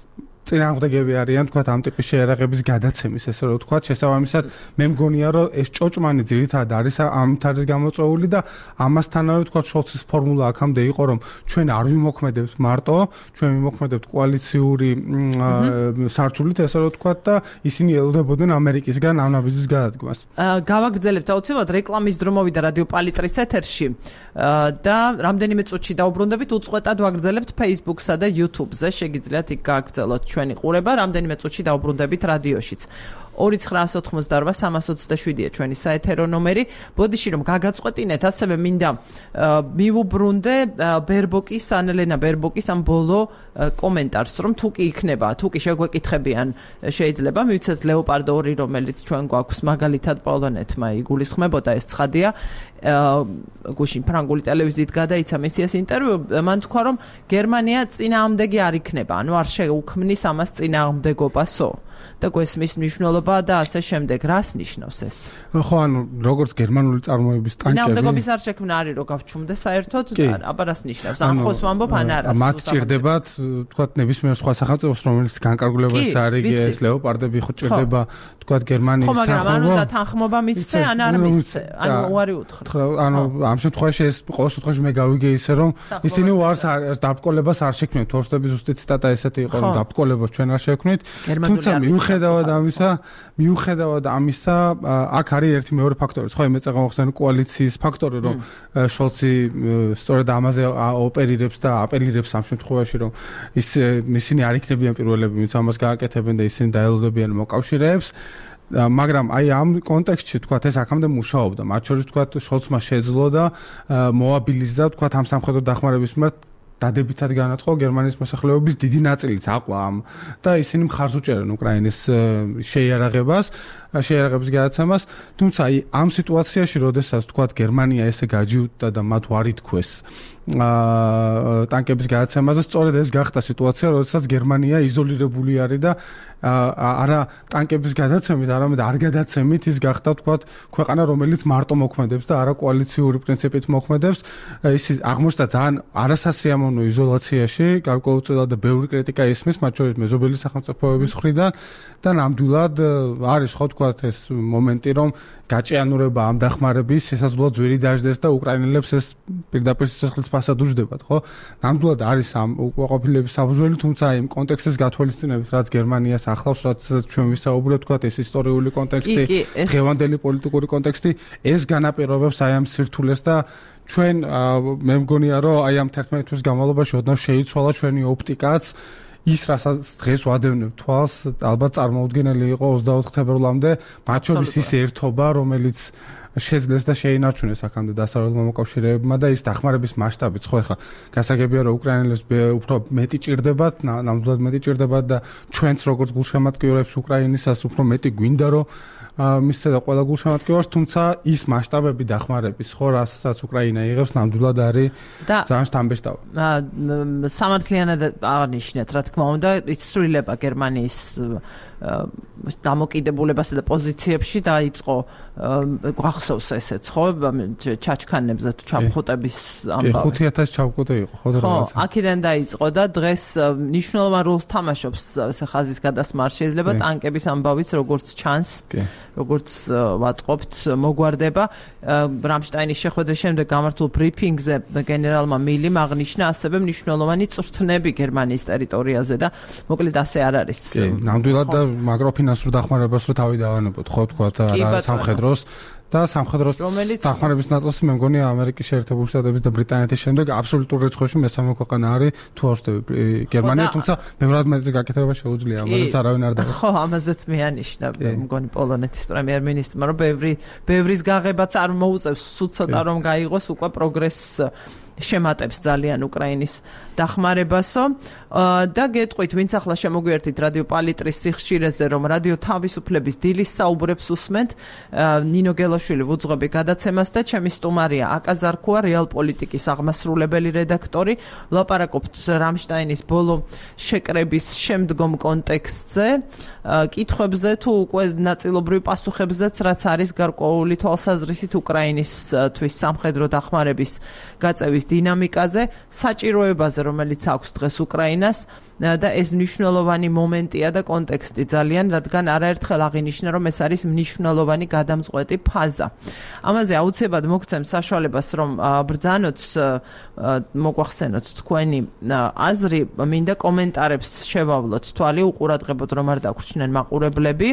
წინააღმდეგები არიან თქვა ამ ტიპის შეერაღების გადაცემის, ესე რომ თქვა, შესაბამისად მე მგონია რომ ეს ჭოჭმანი ძირითადად არის ამით არის გამოწვეული და ამასთანავე თქვა შოლცის ფორმულა აქამდე იყო რომ ჩვენ არ ვიმოქმედებთ მარტო, ჩვენ ვიმოქმედებთ კოალიციური სარჩულით, ესე რომ თქვა და ისინი ელოდებოდნენ ამერიკისგან ამ ნაბიჯის გადადგმას. გავაგრძელებთ აუცილებლად რეკლამის დრო მოვიდა რადიო პალიტრის ეთერში და რამდენიმე წუთში დაუბრუნდებით, უწყვეტად ვაგრძელებთ Facebook-სა და YouTube-ზე, შეგიძლიათ იქ გააგრძელოთ ჩვენი ყურება, რამდენიმე წუთში დაუბრუნდებით რადიოშიც. 2998327-ია ჩვენი საეთერო ნომერი. ბოდიში რომ გაგაწყვეტინეთ, ასევე მინდა მივუბრუნდე ბერბოკის, ანელენა ბერბოკის ამ ბოლო კომენტარს, რომ თუ კი იქნება, თუ კი შეგვეკითხებიან, შეიძლება მივიცეთ ლეოპარდო 2, რომელიც ჩვენ გვაქვს მაგალითად პოლონეთმა იგულისხმებოდა, ეს ცხადია. გუშინ ფრანგული ტელევიზიით გადაიცა მესიას ინტერვიუ, მან თქვა რომ გერმანია წინააღმდეგი არ იქნება, ანუ არ შეუქმნის ამას წინააღმდეგობასო. და გვესმის მნიშვნელობა და ასე შემდეგ, რას ნიშნავს ეს? ხო, ანუ როგორც გერმანული წარმოების ტანკები. წინააღმდეგობის არ შექმნა არის რომ გავჩუმდეს საერთოდ, აბა რას ნიშნავს? ახოს ვამბობ ან არა? მათ ჭირდებათ, თქვა ნებისმიერ სხვა სახელმწიფოს, რომელიც განკარგულებაში არის, ეს ლეოპარდები ხო ჭირდება, თქვა გერმანიის თანხმობა. ხო, მაგრამ ანუ და თანხმობა მისცე, ან არ მისცე? ანუ უარი უთხრა. ანუ ამ შემთხვევაში ეს ყოველ შემთხვევაში მე გავიგე ისე რომ ისინი უარს დაბრკოლებას არ შექმნით. თორშტების ზუსტი ციტატა ესეთი იყო, რომ დაბრკოლებას ჩვენ არ შექმნით. თუმცა მიუხედავად ამისა, აქ არის ერთი მეორე ფაქტორი. ხო, მე წაღმოვხსენე კოალიციის ფაქტორი, რომ შოლცი სწორედ ამაზე ოპერირებს და აპელირებს ამ შემთხვევაში, რომ ისინი არ იქნებიან პირველები, ვინც ამას გააკეთებენ და ისინი დაელოდებიან მოკავშირეებს. მაგრამ აი ამ კონტექსტში თქვა ეს აქამდე მუშაობდა. მათ შორის თქვა შოლცმა შეძლო და მოაბილიზდა თქვა ამ სამხედრო დახმარების მიმართ დადებითად განაწყო გერმანიის მოსახლეობის დიდი ნაწილიც აყვა ამ და ისინი მხარს უჭერენ უკრაინის შეიარაღების გადაცემას. თუმცა აი ამ სიტუაციაში, როდესაც თქვა გერმანია ესე გაჯიუტდა და მათ არ ითქვეს ტანკების გადაცემაზე, სწორედ ეს გახდა სიტუაცია, როდესაც გერმანია იზოლირებული არის და არა ტანკების გადაცემით, არამედ არ გადაცემით ის გახდა თქვა ქვეყანა, რომელიც მარტო მოქმედებს და არა კოალიციური პრინციპით მოქმედებს. ის აღმოჩნდა ძალიან არასასიამოვნო იზოლაციაში, გარკვეულწილად და ბევრი კრიტიკა ისმის, მათ შორის მეზობელი სახელმწიფოების მხრიდან და ნამდვილად არის ხო თქვა ეს მომენტი, რომ გაჭიანურება ამ დახმარების შესაძლოა ძვირი დაждდეს და უკრაინელებს ეს პირდაპირ სიცოცხლის ფასად უჯდებათ, ხო? ნამდვილად არის ამ უკმაყოფილების საფუძველი, თუმცა იმ კონტექსტის გათვალისწინებით, რაც გერმანიას ახლავს, რაც ჩვენ ვისაუბრებთ, თქვა ეს ისტორიული კონტექსტი, დღევანდელი პოლიტიკური კონტექსტი, ეს განაპირობებს აი ამ სირთულეს და ჩვენ მე მგონია, რომ აი ამ 11 თვის განმავლობაში ოდნავ შეიცვალა ჩვენი ოპტიკაც. ის რასაც დღეს ვადევნებ თვალს, ალბათ წარმოუდგენელი იყო 24 თებერვლამდე, მათ შორის ის ერთობა, რომელიც შეძლეს და შეინარჩუნეს აქამდე დასავლელმა მოკავშირეებმა და ის დახმარების მასშტაბიც, ხო, ეხლა გასაგებია, რომ უკრაინელებს უფრო მეტი ჭირდებათ, ნამდვილად მეტი ჭირდებათ და ჩვენც როგორც გულშემატკივრებს უკრაინისას უფრო მეტი გვინდა, რომ მისცე და ყველა გულშემატკივარს, თუმცა ის მასშტაბები დახმარების, ხო, რასაც უკრაინა იღებს, ნამდვილად არის ძალიან შთამბეჭდავი. სამართლიანად აღნიშნეთ, რა თქმა უნდა, იცვლება გერმანიის დამოკიდებულებასა და პოზიციებში დაიწყო გვახსოვს ესეც, ხო, ჩაჩქანებზე თუ ჩამხუტების ამბავი. 5000 ჩამხუტე იყო, ხო, რაღაცა. აქედან დაიწყო და დღეს მნიშვნელოვან როლს თამაშობს ესე ხაზის გადასმა არ შეიძლება ტანკების ამბავიც როგორც ჩანს, როგორც ვატყობთ, მოგვარდება. რამშტაინის შეხვედრის შემდეგ გამართულ ბრიფინგზე გენერალმა მილიმ აღნიშნა ასევე მნიშვნელოვანი წვრთნები გერმანიის ტერიტორიაზე და მოკლედ ასე არ არის. ნამდვილად და მაკროფინანსურ დახმარებას რო თავი დავანებოთ, ხო, თქვა რა სამხედროს და სამხედროს დახმარების ნაწილს მე მგონია ამერიკის შეერთებული შტატების და ბრიტანეთის შემდეგ აბსოლუტურ რიცხვებში მესამე ქვეყანა არის, თუ არ ვშტები გერმანია, თუმცა ბევრად მეტი გაკეთება შეუძლია, ამაზეც არავინ არ დავა. ხო, ამაზეც მეანიშნა, მგონი პოლონეთის პრემიერ-მინისტრმა, რომ ბევრის გაღებაც არ მოუწევს, სულ ცოტა რომ გაიღოს უკვე პროგრესს შემატებს ძალიან უკრაინის დახმარებასო და გეტყვით, ვინც ახლა შემოგვიერთით რადიო პალიტრის სიხშირეზე, რომ რადიო თავისუფლების დილის საუბრებს უსმენთ, ნინო გელოშვილი ვუძღვები გადაცემას და ჩემი სტუმარია აკა ზარქუა, რეალ პოლიტიკის აღმასრულებელი რედაქტორი. ვლაპარაკობთ რამშტაინის ბოლო შეკრების შემდგომ კონტექსტზე, კითხვებზე თუ უკვე ნაწილობრივ პასუხებზეც, რაც არის გარკვეული თვალსაზრისით უკრაინისთვის სამხედრო დახმარების გაწევის ომის დინამიკაზე, საჭიროებაზე, რომელიც აქვს დღეს უკრაინას და ეს მნიშვნელოვანი მომენტია და კონტექსტი ძალიან, რადგან არაერთხელ აღინიშნა, რომ ეს არის მნიშვნელოვანი გადამწყვეტი ფაზა. ამაზე აუცილებლად მოგცემ საშუალებას, რომ ბრძანოთ, მოგვახსენოთ თქვენი აზრი, მინდა კომენტარებს შევავლოთ თვალი, უყურადღებოდ რომ არ დაგვრჩნენ მაყურებლები.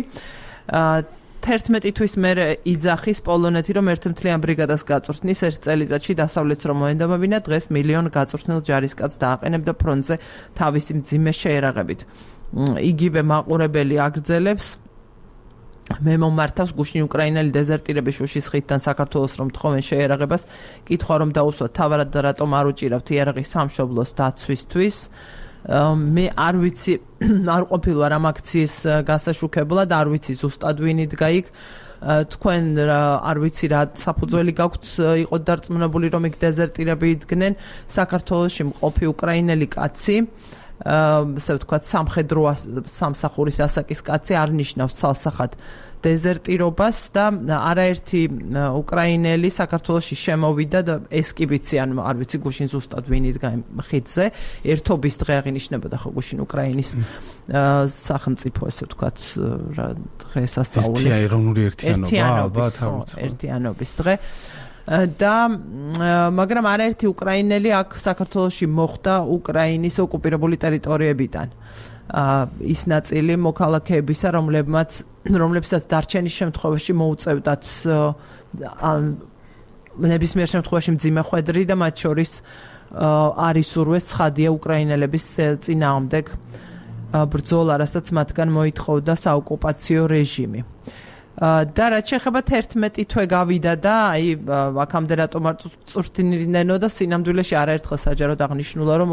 11 თვის მერე იძახის პოლონეთი, რომ ერთმთლიან ბრიგადას გაწვრთნის ერთ წელიწადში დასავლეთს რომ მოენდომებინა, დღეს მილიონ გაწვრთნილ ჯარისკაცს დააყენებდა ფრონტზე თავისი მძიმე შეერაღებით. იგივე მაყურებელი აგრძელებს მე მომართავს გუშინ უკრაინელი დეზერტირების შუშის ხიდთან საქართველოს რომ თხოვენ შეერაღებას, კითხვა რომ დაუსვათ თავად და რატომ არ უჭირავთ იარაღის სამშობლოს დაცვისთვის. მე არ ვიცი, არ ყოფილვარ ამ აქციის გასაშუქებლად, არ ვიცი ზუსტად ვინ იდგა იქ. თქვენ არ ვიცი რა საფუძველი გაქვთ იყოთ დარწმუნებული რომ იქ დეზერტირები იდგნენ. საქართველოში მყოფი უკრაინელი კაცი, ასე ვთქვათ, სამხედრო სამსახურის ასაკის კაცი არ ნიშნავს ცალსახად დეზერტირობას და არაერთი უკრაინელი საქართველოში შემოვიდა და ეს კი ვიცი, ან არ ვიცი გუშინ ზუსტად ვინ იდგა ხიდზე. ერთობის დღე აღინიშნებოდა ხო გუშინ უკრაინის სახელმწიფო, ასე ვთქვათ, რა დღესასწაული. ეროვნული ერთიანობის დღე. და მაგრამ არაერთი უკრაინელი აქ საქართველოში მოხვდა უკრაინის ოკუპირებული ტერიტორიებიდან. ის ნაწილი მოქალაქეებისა, რომლებსაც დარჩენის შემთხვევაში მოუწევდათ ნებისმიერ შემთხვევაში მძიმე ხვედრი და მათ შორის არის ურვეს ცხადია უკრაინელების წინააღმდეგ ბრძოლა, რასაც მათგან მოითხოვდა საოკუპაციო რეჟიმი. და რაც შეეხება 11 თვე გავიდა და აი აქამდე რატომ არ წვრთნილნენო და სინამდვილეში არაერთხელ საჯაროდ აღნიშნულა რომ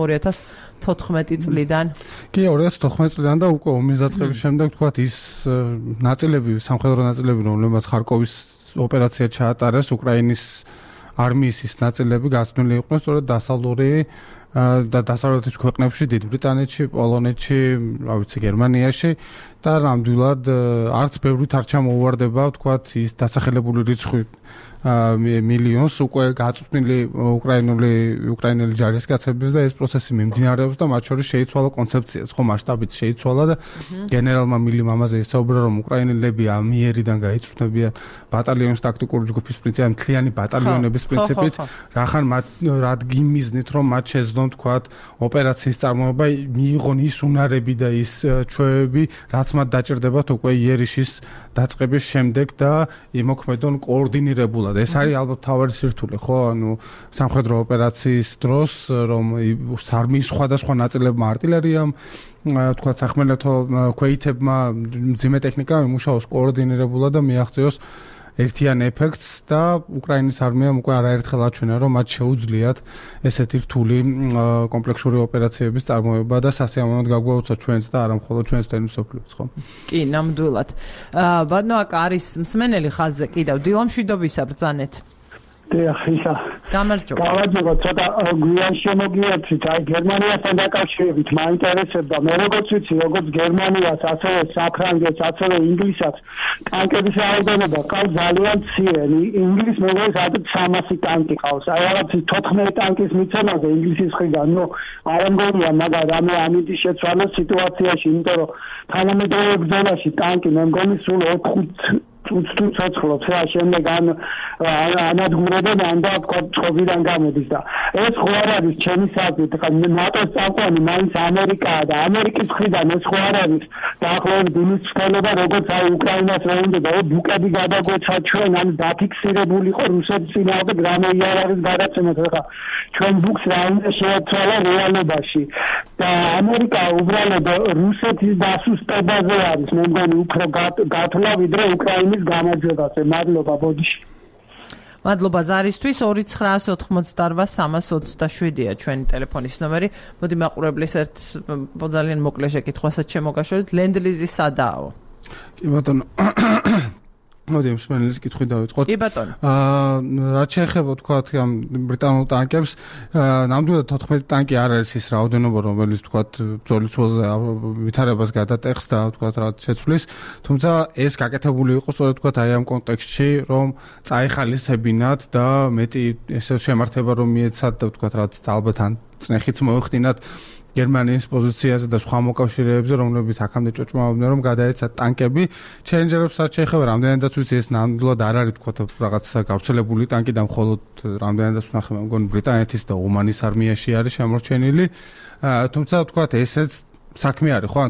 2014 წლიდან კი 2014 წლიდან და უკვე ომის დაწყების შემდეგ თქვათ ის ნაწილები, სამხედრო ნაწილები, რომლებიც ხარკოვის ოპერაცია ჩაატარეს, უკრაინის არმიის ის ნაწილები გასწნილი იყვნენ სწორედ დასავლური და დასავლეთის ქვეყნებში, დიდ ბრიტანეთში, პოლონეთში, რა ვიცი, გერმანიაში და ნამდვილად არც ბევრით არ ჩამოუვარდება, თქვათ, ის დასახელებული რიცხვი მილიონს უკვე გაწვრთნილი უკრაინელი ჯარისკაცების და ეს პროცესი მიმდინარეობს და მათ შორის შეიცვალა კონცეფციაც, ხო, მასშტაბით შეიცვალა და გენერალმა მილიმ ამაზე ისაუბრა, რომ უკრაინელები ამიერიდან გაიწვრთნებიან ბატალიონის ტაქტიკური ჯგუფის პრინციპით, მთლიანი ბატალიონების პრინციპით, რახან რადგან მიზნით, რომ მათ შეძლონ, თქვათ, ოპერაციის წარმოება, მიიღონ ის უნარები და ის ჩვევები, რაც მათ დაჭირდებათ უკვე იერიშის დაწყების შემდეგ და იმოქმედონ კოორდინირებულად. ეს არის ალბათ თავარი სირთულე, ხო? ანუ სამხედრო ოპერაციის დროს, რომ არმიის სხვადასხვა ნაწილებმა არტილერიამ, თქვათ, სახმელეთო ქვეითებმა მძიმე ტექნიკა იმუშაოს კოორდინირებულად და მიაღწიოს ერთიან ეფექტს და უკრაინის არმიამ უკვე არაერთხელ აჩვენა, რომ მათ შეუძლიათ ესეთი რთული კომპლექსური ოპერაციების წარმოება და სასიამოვნოდ გაგვაუცა ჩვენს და არა მხოლოდ ჩვენს თემისოფლებს, ხო? კი, ნამდვილად. ბატონო, აქ არის მსმენელი ხაზზე კიდევ დილამშვიდობისა ბრძანეთ. ისა გამარჯობა. გამარჯობა, ცოტა გვიან შემოგიერთით, აი გერმანიასთან დაკავშირებით მაინტერესებდა. მე როგორც ვიცი, როგორც გერმანიას, ასევე საფრანგეთს, ასევე ინგლისსაც ტანკების რაოდენობა ყავს ძალიან მცირე. ინგლისს მეგონის 300 ტანკი ყავს. აი რაღაც 14 ტანკის მიცემაზე ინგლისის მხრიდან, ნუ არ მგონია მაგარ რამე ამიტი შეცვალოს სიტუაციაში, იმიტომ რომ თანამედროვე ბრძოლაში ტანკი მე მგონი სულ 4 თუ ცოცხლობს რა შემდეგ ანადგურებენ ან და თქვა წყობიდან გამოდის და ეს ხო არ არის ჩემი საზრით ხა ნატოს წამყვანი მაინც ამერიკაა და ამერიკის მხრიდან ეს ხო არ არის დაახლოებით იმის ცვლილება როგორც აი უკრაინას რა უნდა და ბუკები გადაგვეცა ჩვენ ან დაფიქსირებული იყო რუსეთის წინააღმდეგ რამე იარაღის გადაცემას ხა ჩვენ ბუკს რა უნდა შეეცვალა რეალობაში და ამერიკა უბრალოდ რუსეთის დასუსტებაზე არის მე მგონი უფრო გათვლა ვიდრე უკრაინის გამარჯვებაზე. მადლობა ბოდიში. მადლობა ზარისთვის. 2988327-ია ჩვენი ტელეფონის ნომერი. მოდი მაყურებლის ერთ ძალიან მოკლე შეკითხვასაც შემოგაშორეთ. ლენდ-ლიზი სადაო? კი ბატონო. მოდი მსმენელის კითხვით დავიწყოთ. კი ბატონო. რაც შეეხება თქვათ ამ ბრიტანულ ტანკებს, ნამდვილად 14 ტანკი არ არის ის რაოდენობა, რომელიც თქვათ ბრძოლის ძველზე ვითარებას გადატეხს და თქვათ რაც შეცვლის, თუმცა ეს გაკეთებული იყო სწორედ თქვათ აი ამ კონტექსტში, რომ წაეხალისებინათ და მეტი ესე შემართება რომ მიეცათ და თქვათ რაც ალბათ ან წნეხიც მოეხდინათ გერმანიის პოზიციაზე და სხვა მოკავშირეებზე, რომლებიც აქამდე ჭოჭმაობდნენ, რომ გადაეცათ ტანკები. ჩელენჯერებს რაც შეეხება, რამდენადაც ვიცი, ეს ნამდვილად არ არის თქვათ რაღაც გავრცელებული ტანკი და მხოლოდ რამდენადაც ვნახე, მგონი ბრიტანეთის და ომანის არმიაში არის შემორჩენილი. თუმცა თქვათ ესეც საქმე არის, ხო, ან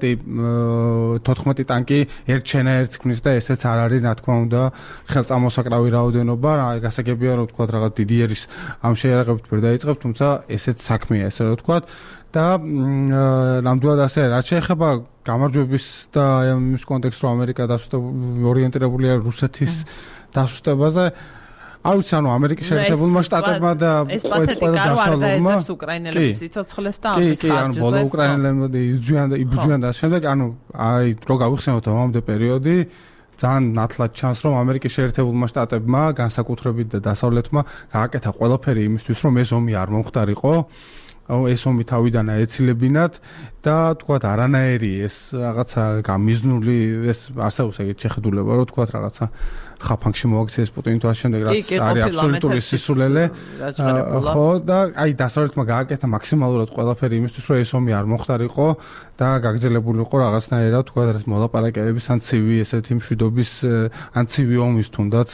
14 ტანკი ერთჩენაერთს ქმნის და ესეც არ არის, რა თქმა უნდა, ხელწამოსაკრავი რაოდენობა. გასაგებია, რომ თქვათ რაღაც დიდი ერის ამ შეიარაღებით ვერ დაიწყებ, თუმცა ესეც საქმეა, ესე რომ თქვათ. და ნამდვილად ასე რაც შეეხება გამარჯვების და იმის კონტექსტს რომ ამერიკა ორიენტირებულია რუსეთის დასუსტებაზე არ ვიცი ანუ ამერიკის შეერთებულმა შტატებმა და ყველა დასავლურმა უკრაინელების სიცოცხლეს და ამის ხარჯზე კი ანუ ბოლო უკრაინელებმა იბრძვიან და შემდეგ ანუ აი რო გავიხსენოთ ამამდე პერიოდი ძალიან ნათლად ჩანს რომ ამერიკის შეერთებულმა შტატებმა განსაკუთრებით და დასავლეთმა გააკეთა ყველაფერი იმისთვის რომ ეს ომი არ მომხდარიყო ეს ომი თავიდან აეცილებინათ და თქვათ არანაირი ეს რაღაცა გამიზნული ეს არსებობს ეგეთ შეხედულება რომ თქვათ რაღაცა ხაფანგში მოაქციეს პუტინი თუ ამ შემდეგ რაც არის აბსოლუტური სისულელე ხო და აი დასავლეთმა გააკეთა მაქსიმალურად ყველაფერი იმისთვის რომ ეს ომი არ მომხდარიყო და გაგრძელებულიყო რაღაცნაირად თქვათ ეს მოლაპარაკებების ან ცივი ესეთი მშვიდობის ან ცივი ომის თუნდაც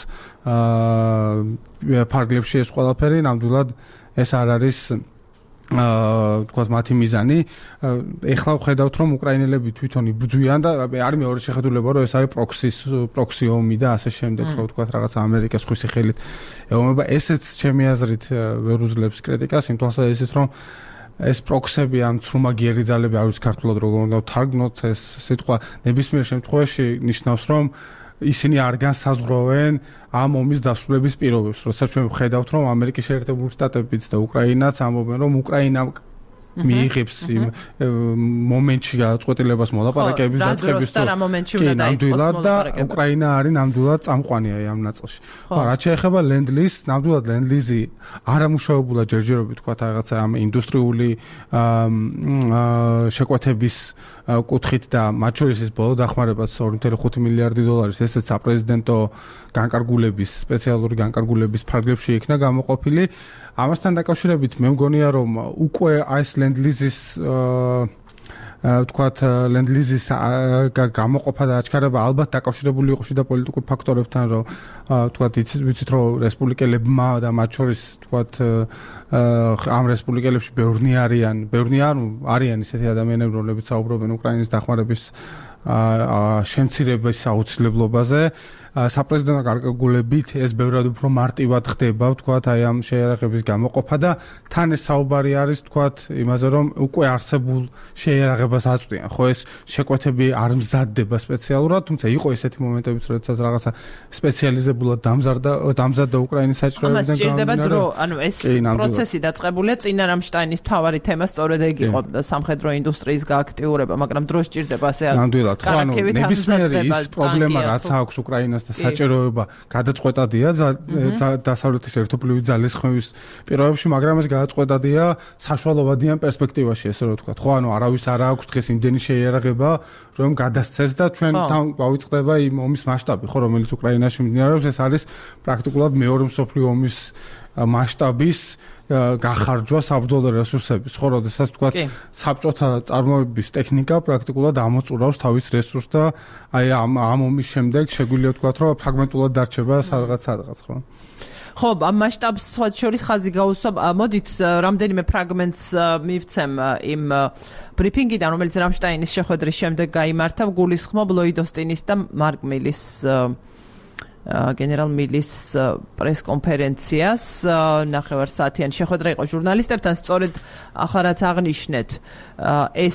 ფარგლებში ეს ყველაფერი ნამდვილად ეს არ არის თქვათ მათი მიზანი ეხლა ვხედავთ რომ უკრაინელები თვითონ იბრძვიან და არის მეორე შეხედულება რომ ეს არის პროქსი ომი და ასე შემდეგ რომ თქვათ რაღაც ამერიკას ხვისი ხელით ეომება ესეც ჩემი აზრით ვერ უძლებს კრიტიკას იმ თვალსაზრისით რომ ეს პროქსები ან ცრუმაგიერი ძალები არის ქართულად როგორ უნდა ვთარგმნოთ ეს სიტყვა ნებისმიერ შემთხვევაში ნიშნავს რომ ისინი არ განსაზღვრავენ ამ ომის დასრულების პირობებს. როცა ჩვენ ვხედავთ, რომ ამერიკის შეერთებული შტატებიც და უკრაინაც ამბობენ, რომ უკრაინა მიიღებს იმ მომენტში გადაწყვეტილებას მოლაპარაკებების დაწყების და რა მომენტში უნდა დაიწყოს მოლაპარაკება. და უკრაინა არის ნამდვილად წამყვანია ამ ნაწილში. ხო, რაც შეეხება ლენდ-ლიზს, ნამდვილად ლენდ-ლიზი არამუშავებულა ჯერჯერობით თქვა რაღაცა ამ ინდუსტრიული შეკვეთების კუთხით და მათ შორის ეს ბოლო დახმარებაც 2.5 მილიარდი დოლარის ესეც საპრეზიდენტო განკარგულების სპეციალური განკარგულების ფარგლებში იქნა გამოყოფილი. ამასთან დაკავშირებით მე მგონია რომ უკვე ეს ლენდ-ლიზის თქვათ ლენდ-ლიზის გამოყოფა და აჩქარება ალბათ დაკავშირებული იყო შიდა პოლიტიკურ ფაქტორებთან რომ თქვათ ვიცით რომ რესპუბლიკელებმა და მათ შორის თქვათ ამ რესპუბლიკელებში ბევრნი არიან ისეთი ადამიანები რომლებიც საუბრობენ უკრაინის დახმარების შემცირების აუცილებლობაზე საპრეზიდენტო გარკვეულებით ეს ბევრად უფრო მარტივად ხდება ვთქვათ აი ამ შეიარაღების გამოყოფა და თან ეს საუბარი არის ვთქვათ იმაზე რომ უკვე არსებულ შეიარაღებას აწვდიან ხო ეს შეკვეთები არ მზადდება სპეციალურად თუმცა იყო ესეთი მომენტებიც როდესაც რაღაცა სპეციალიზებულად დამზადდა უკრაინის საჭიროებიდან გამომდინარე რომ დრო ანუ ეს პროცესი დაწყებულია წინა რამშტაინის მთავარი თემა სწორედ ეგ იყო სამხედრო ინდუსტრიის გააქტიურება მაგრამ დრო სჭირდება ასე ნამდვილად ხო ანუ ნებისმიერი ის პრობლემა რაც აქვს უკრაინას და საჭიროება გადაწყვეტადია დასავლეთის ერთობლივი ძალის ხმების პირობებში, მაგრამ ეს გადაწყვეტადია საშუალებადიან პერსპექტივაში, ესე რომ ვთქვათ. ხო, ანუ არავის არ აქვს დღეს იმდენი შეიარაღება, რომ გადასცეს და ჩვენთან გავიწყდება იმ ომის მასშტაბი, ხო, რომელიც უკრაინაში მიმდინარეობს, ეს არის პრაქტიკულად მეორე მსოფლიო ომის მასშტაბის გახარჯვა საბრძოლო რესურსების, ხო, როდესაც თქვათ საბჭოთა წარმოების ტექნიკა პრაქტიკულად ამოწურავს თავის რესურსს და აი ამ ომის შემდეგ შეგვიძლია ვთქვათ, რომ ფრაგმენტულად დარჩება სადღაც, ხო? ხო, ამ მასშტაბს შორის ხაზი გაუსვამ. მოდით რამდენიმე ფრაგმენტს მივცემ იმ ბრიფინგიდან, რომელიც რამშტაინის შეხვედრის შემდეგ გაიმართა, გულისხმობ ლოიდ ოსტინის და მარკ მილის გენერალ მილის პრესკონფერენციას ნახევარსაათიან შეხვედრა იყო ჟურნალისტებთან სწორედ ახლა რაც აღნიშნეთ ეს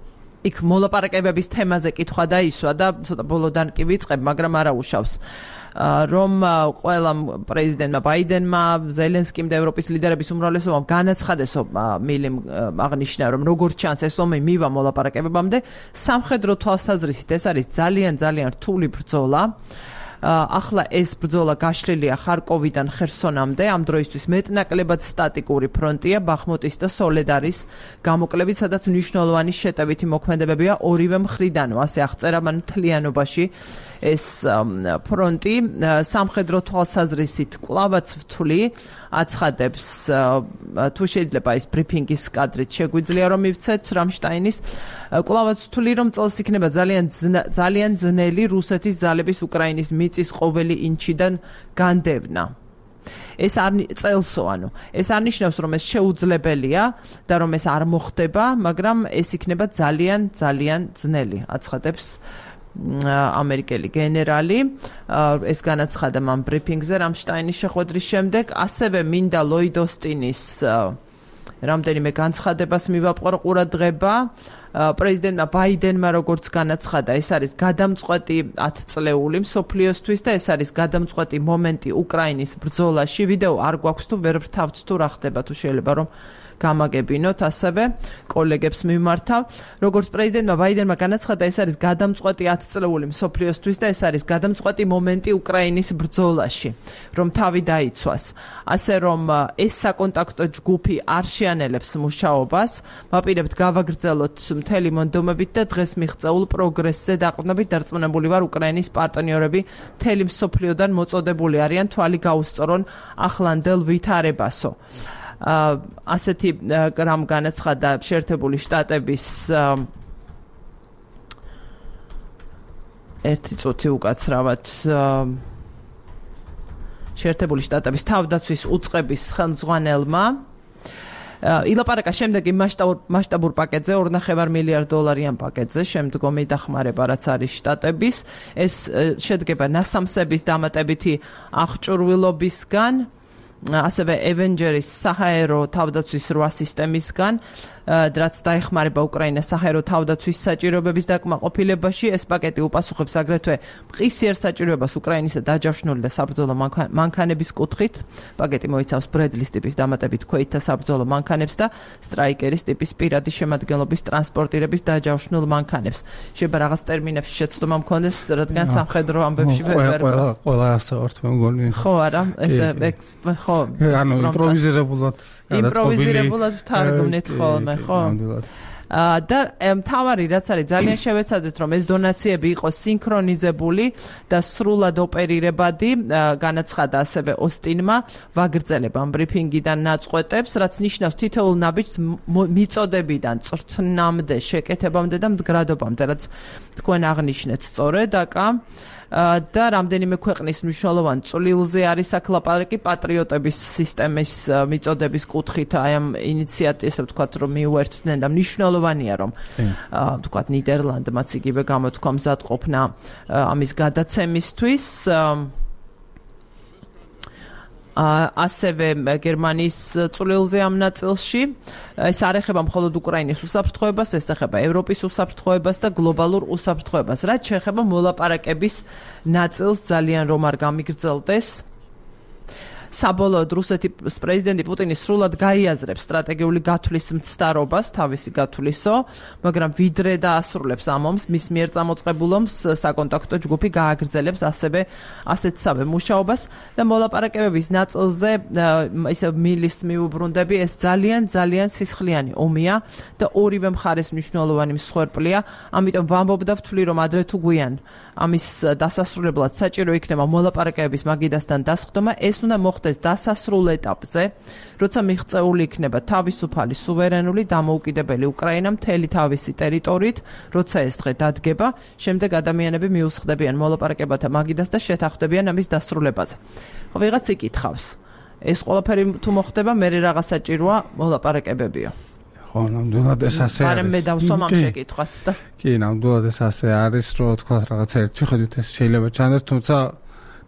იქ მოლაპარაკებების თემაზე კითხვა დაისვა და ცოტა ბოლოდან კი ვიწყებ მაგრამ არა უშავს რომ ყველა პრეზიდენტმა ბაიდენმა, ზელენსკიმ და ევროპის ლიდერების უმრავლესობამ განაცხადეს მილიმ აღნიშნა, რომ როგორც ჩანს ეს ომი მივა მოლაპარაკებებამდე, სამხედრო თვალსაზრისით ეს არის ძალიან რთული ბრძოლა. ახლა ეს ბრძოლა გაშლილია ხარკოვიდან ხერსონამდე, ამ დროისთვის მეტნაკლებად სტატიკური ფრონტია, ბახმუტის და სოლედარის გამოკლებით, სადაც მნიშვნელოვანი შეტევითი მოქმედებებია ორივე მხრიდან, ასე აღწერა მან მთლიანობაში ეს ფრონტი. სამხედრო თვალსაზრისით კვლავაც რთული, აცხადებს თუ შეიძლება ის ბრიფინგის კადრით შეგვიძლია რომ მივცეთ რამშტაინის, კვლავაც რთული რომ წელს იქნება ძალიან ძნელი რუსეთის ძალების უკრაინის მიწის ყოველი ინჩიდან განდევნა. ეს არ ნიშნავს რომ ეს შეუძლებელია და რომ ეს არ მოხდება, მაგრამ ეს იქნება ძალიან ძნელი, აცხადებს ამერიკელი გენერალი. ეს განაცხადა მან ბრიფინგზე რამშტაინის შეხვედრის შემდეგ. ასევე მინდა ლოიდ ოსტინის რამდენიმე განცხადებას მივაპყრო ყურადღება. პრეზიდენტმა ბაიდენმა როგორც განაცხადა, ეს არის გადამწყვეტი 10 წლეული მსოფლიოსთვის და ეს არის გადამწყვეტი მომენტი უკრაინის ბრძოლაში. ვიდეო არ გვაქვს თუ ვერ ვრთავთ თუ რა ხდება, თუ შეიძლება რომ გამაგებინოთ, ასევე კოლეგებს მიმართავ. როგორც პრეზიდენტმა ბაიდენმა განაცხადა, ეს არის გადამწყვეტი 10 წლეული მსოფლიოსთვის და ეს არის გადამწყვეტი მომენტი უკრაინის ბრძოლაში, რომ თავი დაიცვას. ასე რომ ეს საკონტაქტო ჯგუფი არ შეანელებს მუშაობას, ვაპირებთ გავაგრძელოთ მთელი მონდომებით და დღეს მიღწეულ პროგრესზე დაყრდნობით დარწმუნებული ვარ, უკრაინის პარტნიორები მთელი მსოფლიოდან მოწოდებული არიან თვალი გაუსწორონ ახლანდელ ვითარებასო. ასეთი რამ განაცხადა შეერთებული შტატების ერთი წუთი უკაცრავად შეერთებული შტატების თავდაცვის უწყების ხელმძღვანელმა ილაპარაკა შემდეგი მასშტაბურ პაკეტზე, $2.5 მილიარდიან პაკეტზე, შემდგომი დახმარება რაც არის შტატების. ეს შედგება ნასამსების დამატებითი აღჭურვილობისგან, ასევე Avengers საჰაერო თავდაცვის 8 სისტემისგან, რაც დაეხმარება უკრაინას საჰაერო თავდაცვის საჭიროებების დაკმაყოფილებაში. ეს პაკეტი უპასუხებს აგრეთვე მყისიერ საჭიროებას უკრაინისა დაჯავშნული და საბრძოლო მანქანების კუთხით. პაკეტი მოიცავს ბრედლის ტიპის დამატებით ქვეითთა საბრძოლო მანქანებს და სტრაიკერის ტიპის პირადი შემადგენლობის ტრანსპორტირების დაჯავშნულ მანქანებს. შეიძლება რაღაც ტერმინებში შეცდომა მქონდეს, რადგან სამხედრო ამბებში ვერ ყველა ასეორთ მე მგონი. ხო არა, ეს ხო ანუ იმპროვიზირებულად თარგმნით ხოლმე. და მთავარი რაც არის ძალიან შევეცადეთ რომ ეს დონაციები იყოს სინქრონიზებული და სრულად ოპერირებადი, განაცხადა ასევე ოსტინმა, ვაგრძელებ ამ ბრიფინგიდან ნაწყვეტებს, რაც ნიშნავს თითოეულ ნაბიჯს მიწოდებიდან წვრთნამდე, შეკეთებამდე და მდგრადობამდე, რაც თქვენ აღნიშნეთ სწორედ აკა. და რამდენიმე ქვეყნის მნიშვნელოვან წვლილზე არის აქ ლაპარაკი პატრიოტების სისტემის მიწოდების კუთხით, აი ამ ინიციატივას, ასე ვთქვათ, რომ მიუერთდნენ და მნიშვნელოვანია, რომ ვთქვათ, ნიდერლანდმაც იგივე გამოთქვა მზადყოფნა ამის გადაცემისთვის. ასევე გერმანიის წვლილზე ამ ნაწილში ეს არ ეხება მხოლოდ უკრაინის უსაფრთხოებას, ეს ეხება ევროპის უსაფრთხოებას და გლობალურ უსაფრთხოებას. რაც შეეხება მოლაპარაკების ნაწილს, ძალიან რომ არ გამიგრძელდეს, საბოლოოდ რუსეთის პრეზიდენტი პუტინი სრულად გაიაზრებს სტრატეგიული გათვლის მცდარობას, თავისი გათვლისო, მაგრამ ვიდრე დაასრულებს ამ ომს, მის მიერ წამოწყებულ ომს საკონტაქტო ჯგუფი გააგრძელებს ასევე ასეთსავე მუშაობას და მოლაპარაკებების ნაწილზე ისე მილის მიუბრუნდები, ეს ძალიან სისხლიანი ომია და ორივე მხარეს მნიშვნელოვანი მსხვერპლია, ამიტომ ვამბობ და ვთვლი, რომ ადრე თუ გვიან ამის დასასრულებლად საჭირო იქნება მოლაპარაკებების მაგიდასთან დასხდომა, ეს უნდა მოხდეს დასასრულ ეტაპზე, როცა მიღწეული იქნება თავისუფალი, სუვერენული, დამოუკიდებელი უკრაინა მთელი თავისი ტერიტორიით, როცა ეს დღე დადგება, შემდეგ ადამიანები მიუსხდებიან მოლაპარაკებათა მაგიდას და შეთანხმდებიან ამის დასრულებაზე. ხო, ვიღაც იკითხავს, ეს ყველაფერი თუ მოხდება, მე რაღაც საჭიროა მოლაპარაკებებიო. ხო, ნამდვილად ეს ასე არის. მაგრამ მე დავსვამ ამ შეკითხვას და კი, ნამდვილად ეს ასე არის, რომ თქვა რაღაც ერთ შეხედვით ეს შეიძლება ჩანდეს, თუმცა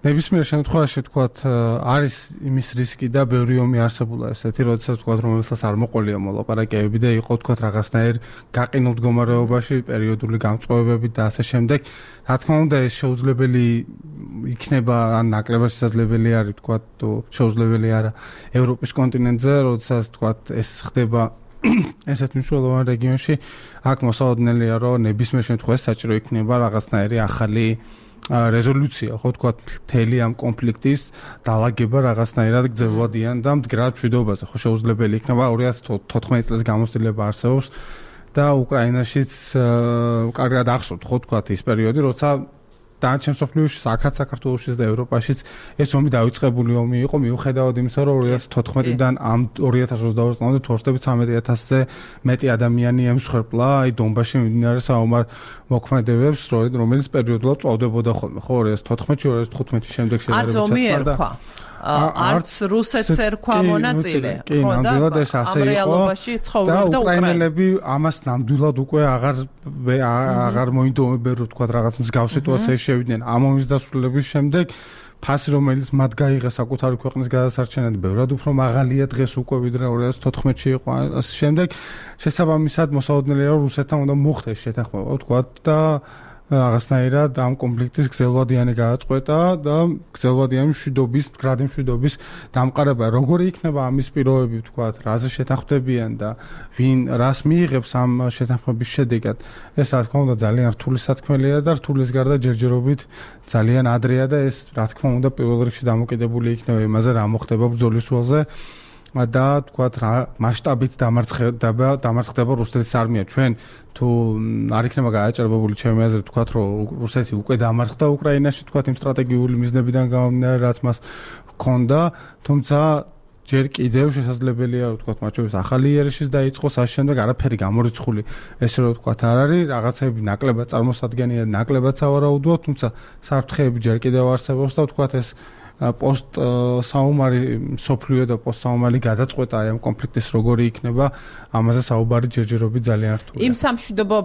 ნებისმიერ შემთხვევაში თქვათ არის იმის რისკი და ბევრი ომი არსებულა ესეთი, როდესაც თქვათ რომელსაც არ მოყოლია მოლაპარაკებები და იყო თქვათ რაღაცნაირ გაყინულ მდგომარეობაში, პერიოდული გამწყობებები და ასე შემდეგ. Რა თქმა უნდა, ეს შეუძლებელი იქნება, ან ნაკლებად შესაძლებელი არის თქვათ, შეუძლებელი არა ევროპის კონტინენტზე, როდესაც თქვათ ეს ხდება ესეთ მნიშვნელოვან რეგიონში, აქ მოსაოდნელია, რომ ნებისმიერ შემთხვევაში საჭირო იქნება რაღაცნაირი ახალი რეზოლუცია, ხო თქვათ, მთელი ამ კონფლიქტის დაალაგება რაღაცნაირად გრძელვადიან და მდგრად მშვიდობაზე, ხო შეუძლებელი იქნება 2014 წელს გამოცდილება არსებობს და უკრაინაშიც კარგად ახსოვთ, ხო თქვათ, ის პერიოდი, როცა დანარჩენ მსოფლიოში, საქართველოშიც და ევროპაშიც ეს ომი დაიწყებული ომი იყო, მიუხედავად იმისა, რომ 2014-დან ამ 2022 წლამდე თორსტებით 13,000-ზე მეტი ადამიანი ემსხვერპლა აი დონბასში მიმდინარე საომარ მოქმედებებს, რომელიც პერიოდულად წავდებოდა ხოლმე, ხო 2014-ში, 2015-ში შემდეგ შედარებით და არც რუსეთს ერქვა მონაწილე, ხო და ამ რეალობაში ცხოვრობდა უკრაინელები ამას ნამდვილად უკვე აღარ მოინდომებენ, რომ თქვა რაღაც მსგავს სიტუაციაში შევიდნენ ამ ომის დასრულების შემდეგ. ფასი, რომელიც მათ გაიღეს საკუთარი ქვეყნის გადასარჩენად, ბევრად უფრო მაღალია დღეს უკვე ვიდრე 2014-ში იყო. ასე შემდეგ შესაბამისად მოსაოდნელია, რომ რუსეთთან უნდა მოხდეს შეთანხმება, თქვა და რაღაცნაირად ამ კონფლიქტის გრძელვადიანი გააწყვეტა და გრძელვადიანი მდგრადი მშვიდობის დამყარება. Როგორი იქნება ამის პირობები, თქვათ, რაზე შეთანხმდებიან და ვინ რას მიიღებს ამ შეთანხმების შედეგად, ეს რა თქმა უნდა ძალიან რთული სათქმელია და რთულის გარდა ჯერჯერობით ძალიან ადრეა და ეს რა თქმა უნდა პირველ რიგში დამოკიდებული იქნება იმაზე, რა მოხდება ბრძოლის ველზე. და თქვათ რა მასშტაბით დამარცხდება რუსეთის არმია. ჩვენ თუ არ იქნება გააჭრებებული ჩემი აზრით, თქვათ, რომ რუსეთი უკვე დამარცხდა უკრაინაში, თქვათ, იმ სტრატეგიული მიზნებიდან გამომდინარე, რაც მას ჰქონდა, თუმცა ჯერ კიდევ შესაძლებელია, რომ თქვათ, მათ შორის ახალი იერიშიც დაიწყოს, ამ შემდეგ არაფერი გამორიცხული ესე რომ თქვათ არ არის, რაღაცები ნაკლებად წარმოსადგენია, ნაკლებად სავარაუდოა, თუმცა საფრთხეები ჯერ კიდევ არსებობს და თქვათ ეს პოსტ-საომარი სოფლიო და პოსტ-საომარი გადაწყვეტა ამ კონფლიქტის როგორი იქნება, ამაზე საუბარი ჯერჯერობით ძალიან რთულია. იმ სამშვიდობო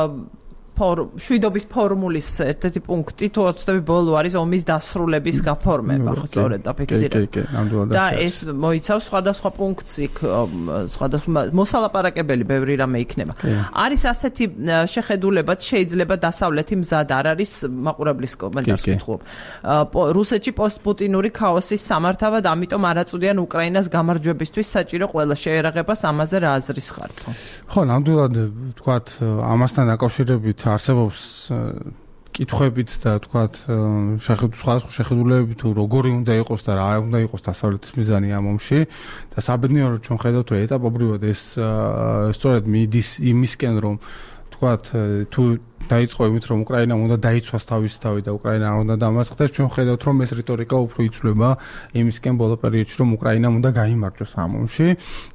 შვიდობის ფორმულის ერთ-ერთი პუნქტი თუ 20-ები ბოლო არის ომის დასრულების გაფორმება, ხო სწორედ დაფიქსირება. და ეს მოიცავს სხვადასხვა პუნქტს, იქ სხვადასხვა მოსალაპარაკებელი ბევრი რამე იქნება. არის ასეთი შეხედულებაც, შეიძლება დასავლეთი მზად არ არის მაყურებლის კომენტარს ვკითხულობ. რუსეთში პოსტპუტინური ქაოსის სამართავად, ამიტომ არ აწვდიან უკრაინას გამარჯვებისთვის საჭირო ყველა შეერაღებას, ამაზე რა აზრის ხართ? ხო, ნამდვილად თქვათ, ამასთან დაკავშირებით არსებობს კითხვებიც და თქვათ სხვადასხვა შეხედულებები თუ როგორი უნდა იყოს და რა უნდა იყოს დასავლეთის მიზანი ამ ომში და საბედნიერო რომ ჩვენ ხედავთ რომ ეტაპობრივად ეს სწორედ მიდის იმისკენ რომ თქვათ თუ დაიწყო იმით რომ უკრაინამ უნდა დაიცვას თავისი თავი და უკრაინა არ უნდა დამარცხდეს ჩვენ ხედავთ რომ ეს რიტორიკა უფრო იცვლება იმისკენ ბოლო პერიოდში რომ უკრაინამ უნდა გაიმარჯვოს ამ ომში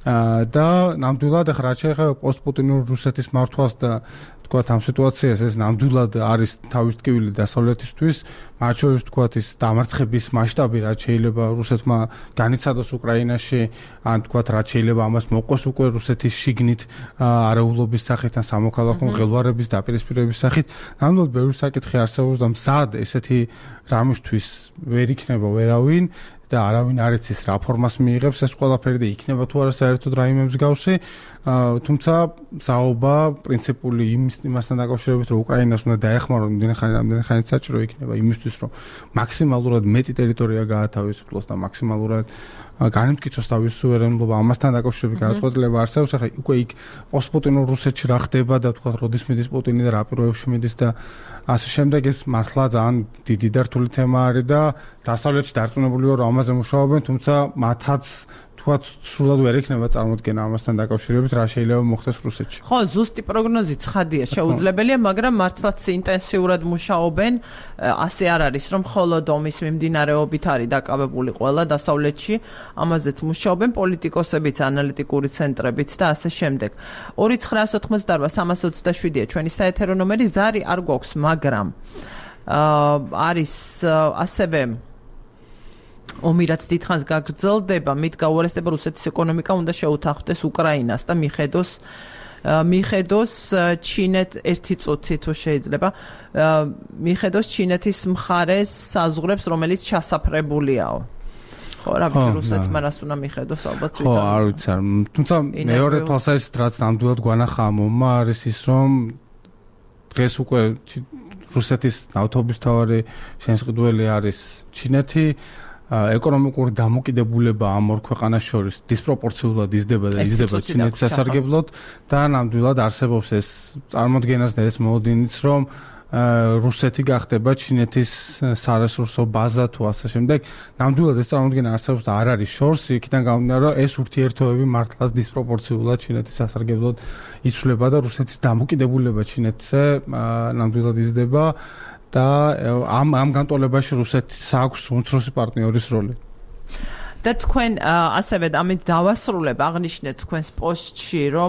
და ნამდვილად ახლა რაც შეეხება პოსტპუტინურ რუსეთის მართვას და თქვათ ამ სიტუაციას ეს ნამდვილად არის თავის ტკივილი დასავლეთისთვის მათ შორის თქვათ ის დამარცხების მასშტაბი რაც შეიძლება რუსეთმა განიცადოს უკრაინაში ან თქვათ რაც შეიძლება ამას მოყოს უკვე რუსეთის შიგნით არეულობის სახით ან სამოქალაქო მღელვარების დაპირისპირების სახით ნამდვილად ბევრი საკითხი არსებობს და მზად ესეთი რამისთვის ვერ იქნება ვერავინ და არავინ არ იცის რა ფორმას მიიღებს ეს ყველაფერი და იქნება თუ არა საერთოდ რაიმე მსგავსი თუმცა საუბა პრინციპული იმასთან დაკავშირებით რომ უკრაინას უნდა დაეხმაროს რამდენი ხანი საჭირო იქნება იმისთვის რომ მაქსიმალურად მეტი ტერიტორია გაათავისუფლოს და მაქსიმალურად განიმტკიცოს თავის სუვერენობა ამასთან დაკავშირებით გადაწყვეტილება არსებობს ახლა უკვე იქ პოსტპუტინურ რუსეთში რა ხდება და თქვა როდის მიდის პუტინი და რა პირობებში მიდის და ასე შემდეგ ეს მართლა ძალიან დიდი და რთული თემა არის და დასავლეთში დარწმუნებული ვარ რომ ამაზე მუშაობენ თუმცა მათაც თქვა სრულად ვერ ექნება წარმოდგენა ამასთან დაკავშირებით რა შეიძლება მოხდეს რუსეთში. ხო, ზუსტი პროგნოზი ცხადია, შეუძლებელია, მაგრამ მართლაც ინტენსიურად მუშაობენ, ასე არ არის, რომ მხოლოდ ომის მიმდინარეობით არის დაკავებული ყველა დასავლეთში, ამაზეც მუშაობენ პოლიტიკოსებიც, ანალიტიკური ცენტრებიც და ასე შემდეგ. 2988-327-ია ჩვენი საეთერო ნომერი, ზარი არ გვაქვს, მაგრამ არის ასევე ომი რაც დიდხანს გაგრძელდება, მით გაუარესდება რუსეთის ეკონომიკა უნდა შეუთანხმდეს უკრაინას და მიხედოს მიხედოს ერთი წუთი თუ შეიძლება მიხედოს ჩინეთის მხარეს საზღვრებს, რომელიც ჩასაფრებულიაო. ხო, რა ვიცი, რუსეთმა რას უნდა მიხედოს ალბათ თვითონ. ხო, არ ვიცი, თუმცა მეორე თვალსაზრისით რაც ნამდვილად გვანახა მომმა არის ის, რომ დღეს უკვე რუსეთის ნავთობის მთავარი შემსყიდველი არის ჩინეთი. ეკონომიკური დამოკიდებულება ამ ორ ქვეყანას შორის დისპროპორციულად იზრდება და იზრდება ჩინეთის სასარგებლოდ და ნამდვილად არსებობს ეს წარმოდგენას და ეს მოლოდინიც, რომ რუსეთი გახდება ჩინეთის სარესურსო ბაზა თუ ასე შემდეგ. ნამდვილად ეს წარმოდგენა არსებობს და არ არის შორს, იქიდან გამომდინარე, რომ ეს ურთიერთობები მართლაც დისპროპორციულად ჩინეთის სასარგებლოდ იცვლება და რუსეთის დამოკიდებულება ჩინეთზე ნამდვილად იზრდება. და ამ განტოლებაში რუსეთს აქვს უმცროსი პარტნიორის როლი. და თქვენ ასევე ამით დავასრულებ აღნიშნეთ თქვენს პოსტში, რომ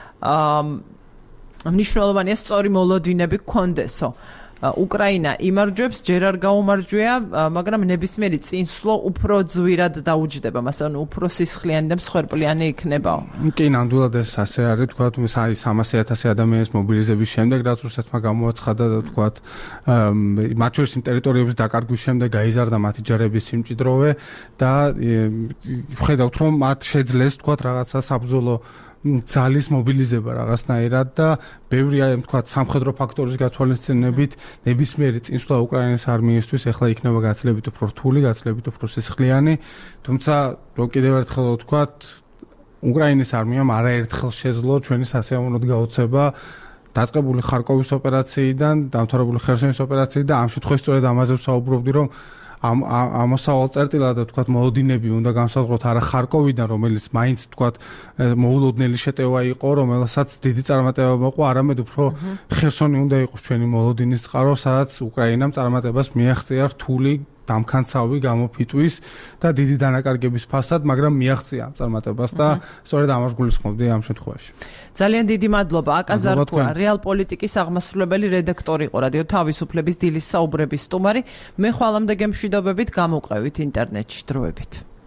მნიშვნელოვანია სწორი მოლოდინები გქონდესო. უკრაინა იმარჯვებს, ჯერ არ გაუმარჯვია, მაგრამ ნებისმიერი წინსვლა უფრო ძვირად დაუჯდება, მასალან, უფრო სისხლიანი და მსხვერპლიანი იქნებაო. კი, ნამდვილად ეს ასე არის, თქვათ, 300,000 ადამიანის მობილიზების შემდეგ, რაც რუსეთმა გამოაცხადა და თქვათ, მათ შორის იმ ტერიტორიების დაკარგვის შემდეგ გაიზარდა მათი ჯარების სიმჭიდროვე და ხედავთ, რომ მათ შეძლეს, თქვათ, რაღაცა საბრძოლო ძალის მობილიზება რაღაცნაირად და ბევრი თქვათ სამხედრო ფაქტორის გათვალისწინებით ნებისმიერი წინსვლა უკრაინის არმიისთვის ახლა იქნება გაცილებით უფრო რთული, გაცილებით უფრო სისხლიანი, თუმცა რო კიდევ ერთხელ ვთქვათ, უკრაინის არმიამ არაერთხელ შეძლო ჩვენი სასიამოვნოდ გაოცება დაწყებული ხარკოვის ოპერაციიდან, დამთავრებული ხერსონის ოპერაციიდან, ამ შემთხვევაში სწორედ ამაზე ვსაუბრობდი, რომ ამოსავალ წერტილად და თქვათ მოლოდინები უნდა განსაზღვროთ არა ხარკოვიდან, რომელიც მაინც თქვათ მოულოდნელი შეტევა იყო, რომელსაც დიდი წარმატება მოყვა, არამედ უფრო ხერსონი უნდა იყოს ჩვენი მოლოდინის წყარო, სადაც უკრაინამ წარმატებას მიაღწია რთული დამქანცავი გამოფიტვის და დიდი დანაკარგების ფასად, მაგრამ მიაღწია ამ წარმატებას და სწორედ ამას გულისხმობდი ამ შემთხვევაში. ძალიან დიდი მადლობა. აკა ზარქვა, რეალ პოლიტიკის აღმასრულებელი რედაქტორი იყო რადიო თავისუფლების დილის საუბრების სტუმარი. მე ხვალამდე გემშვიდობებით, გამოვყევით ინტერნეტში დროებით.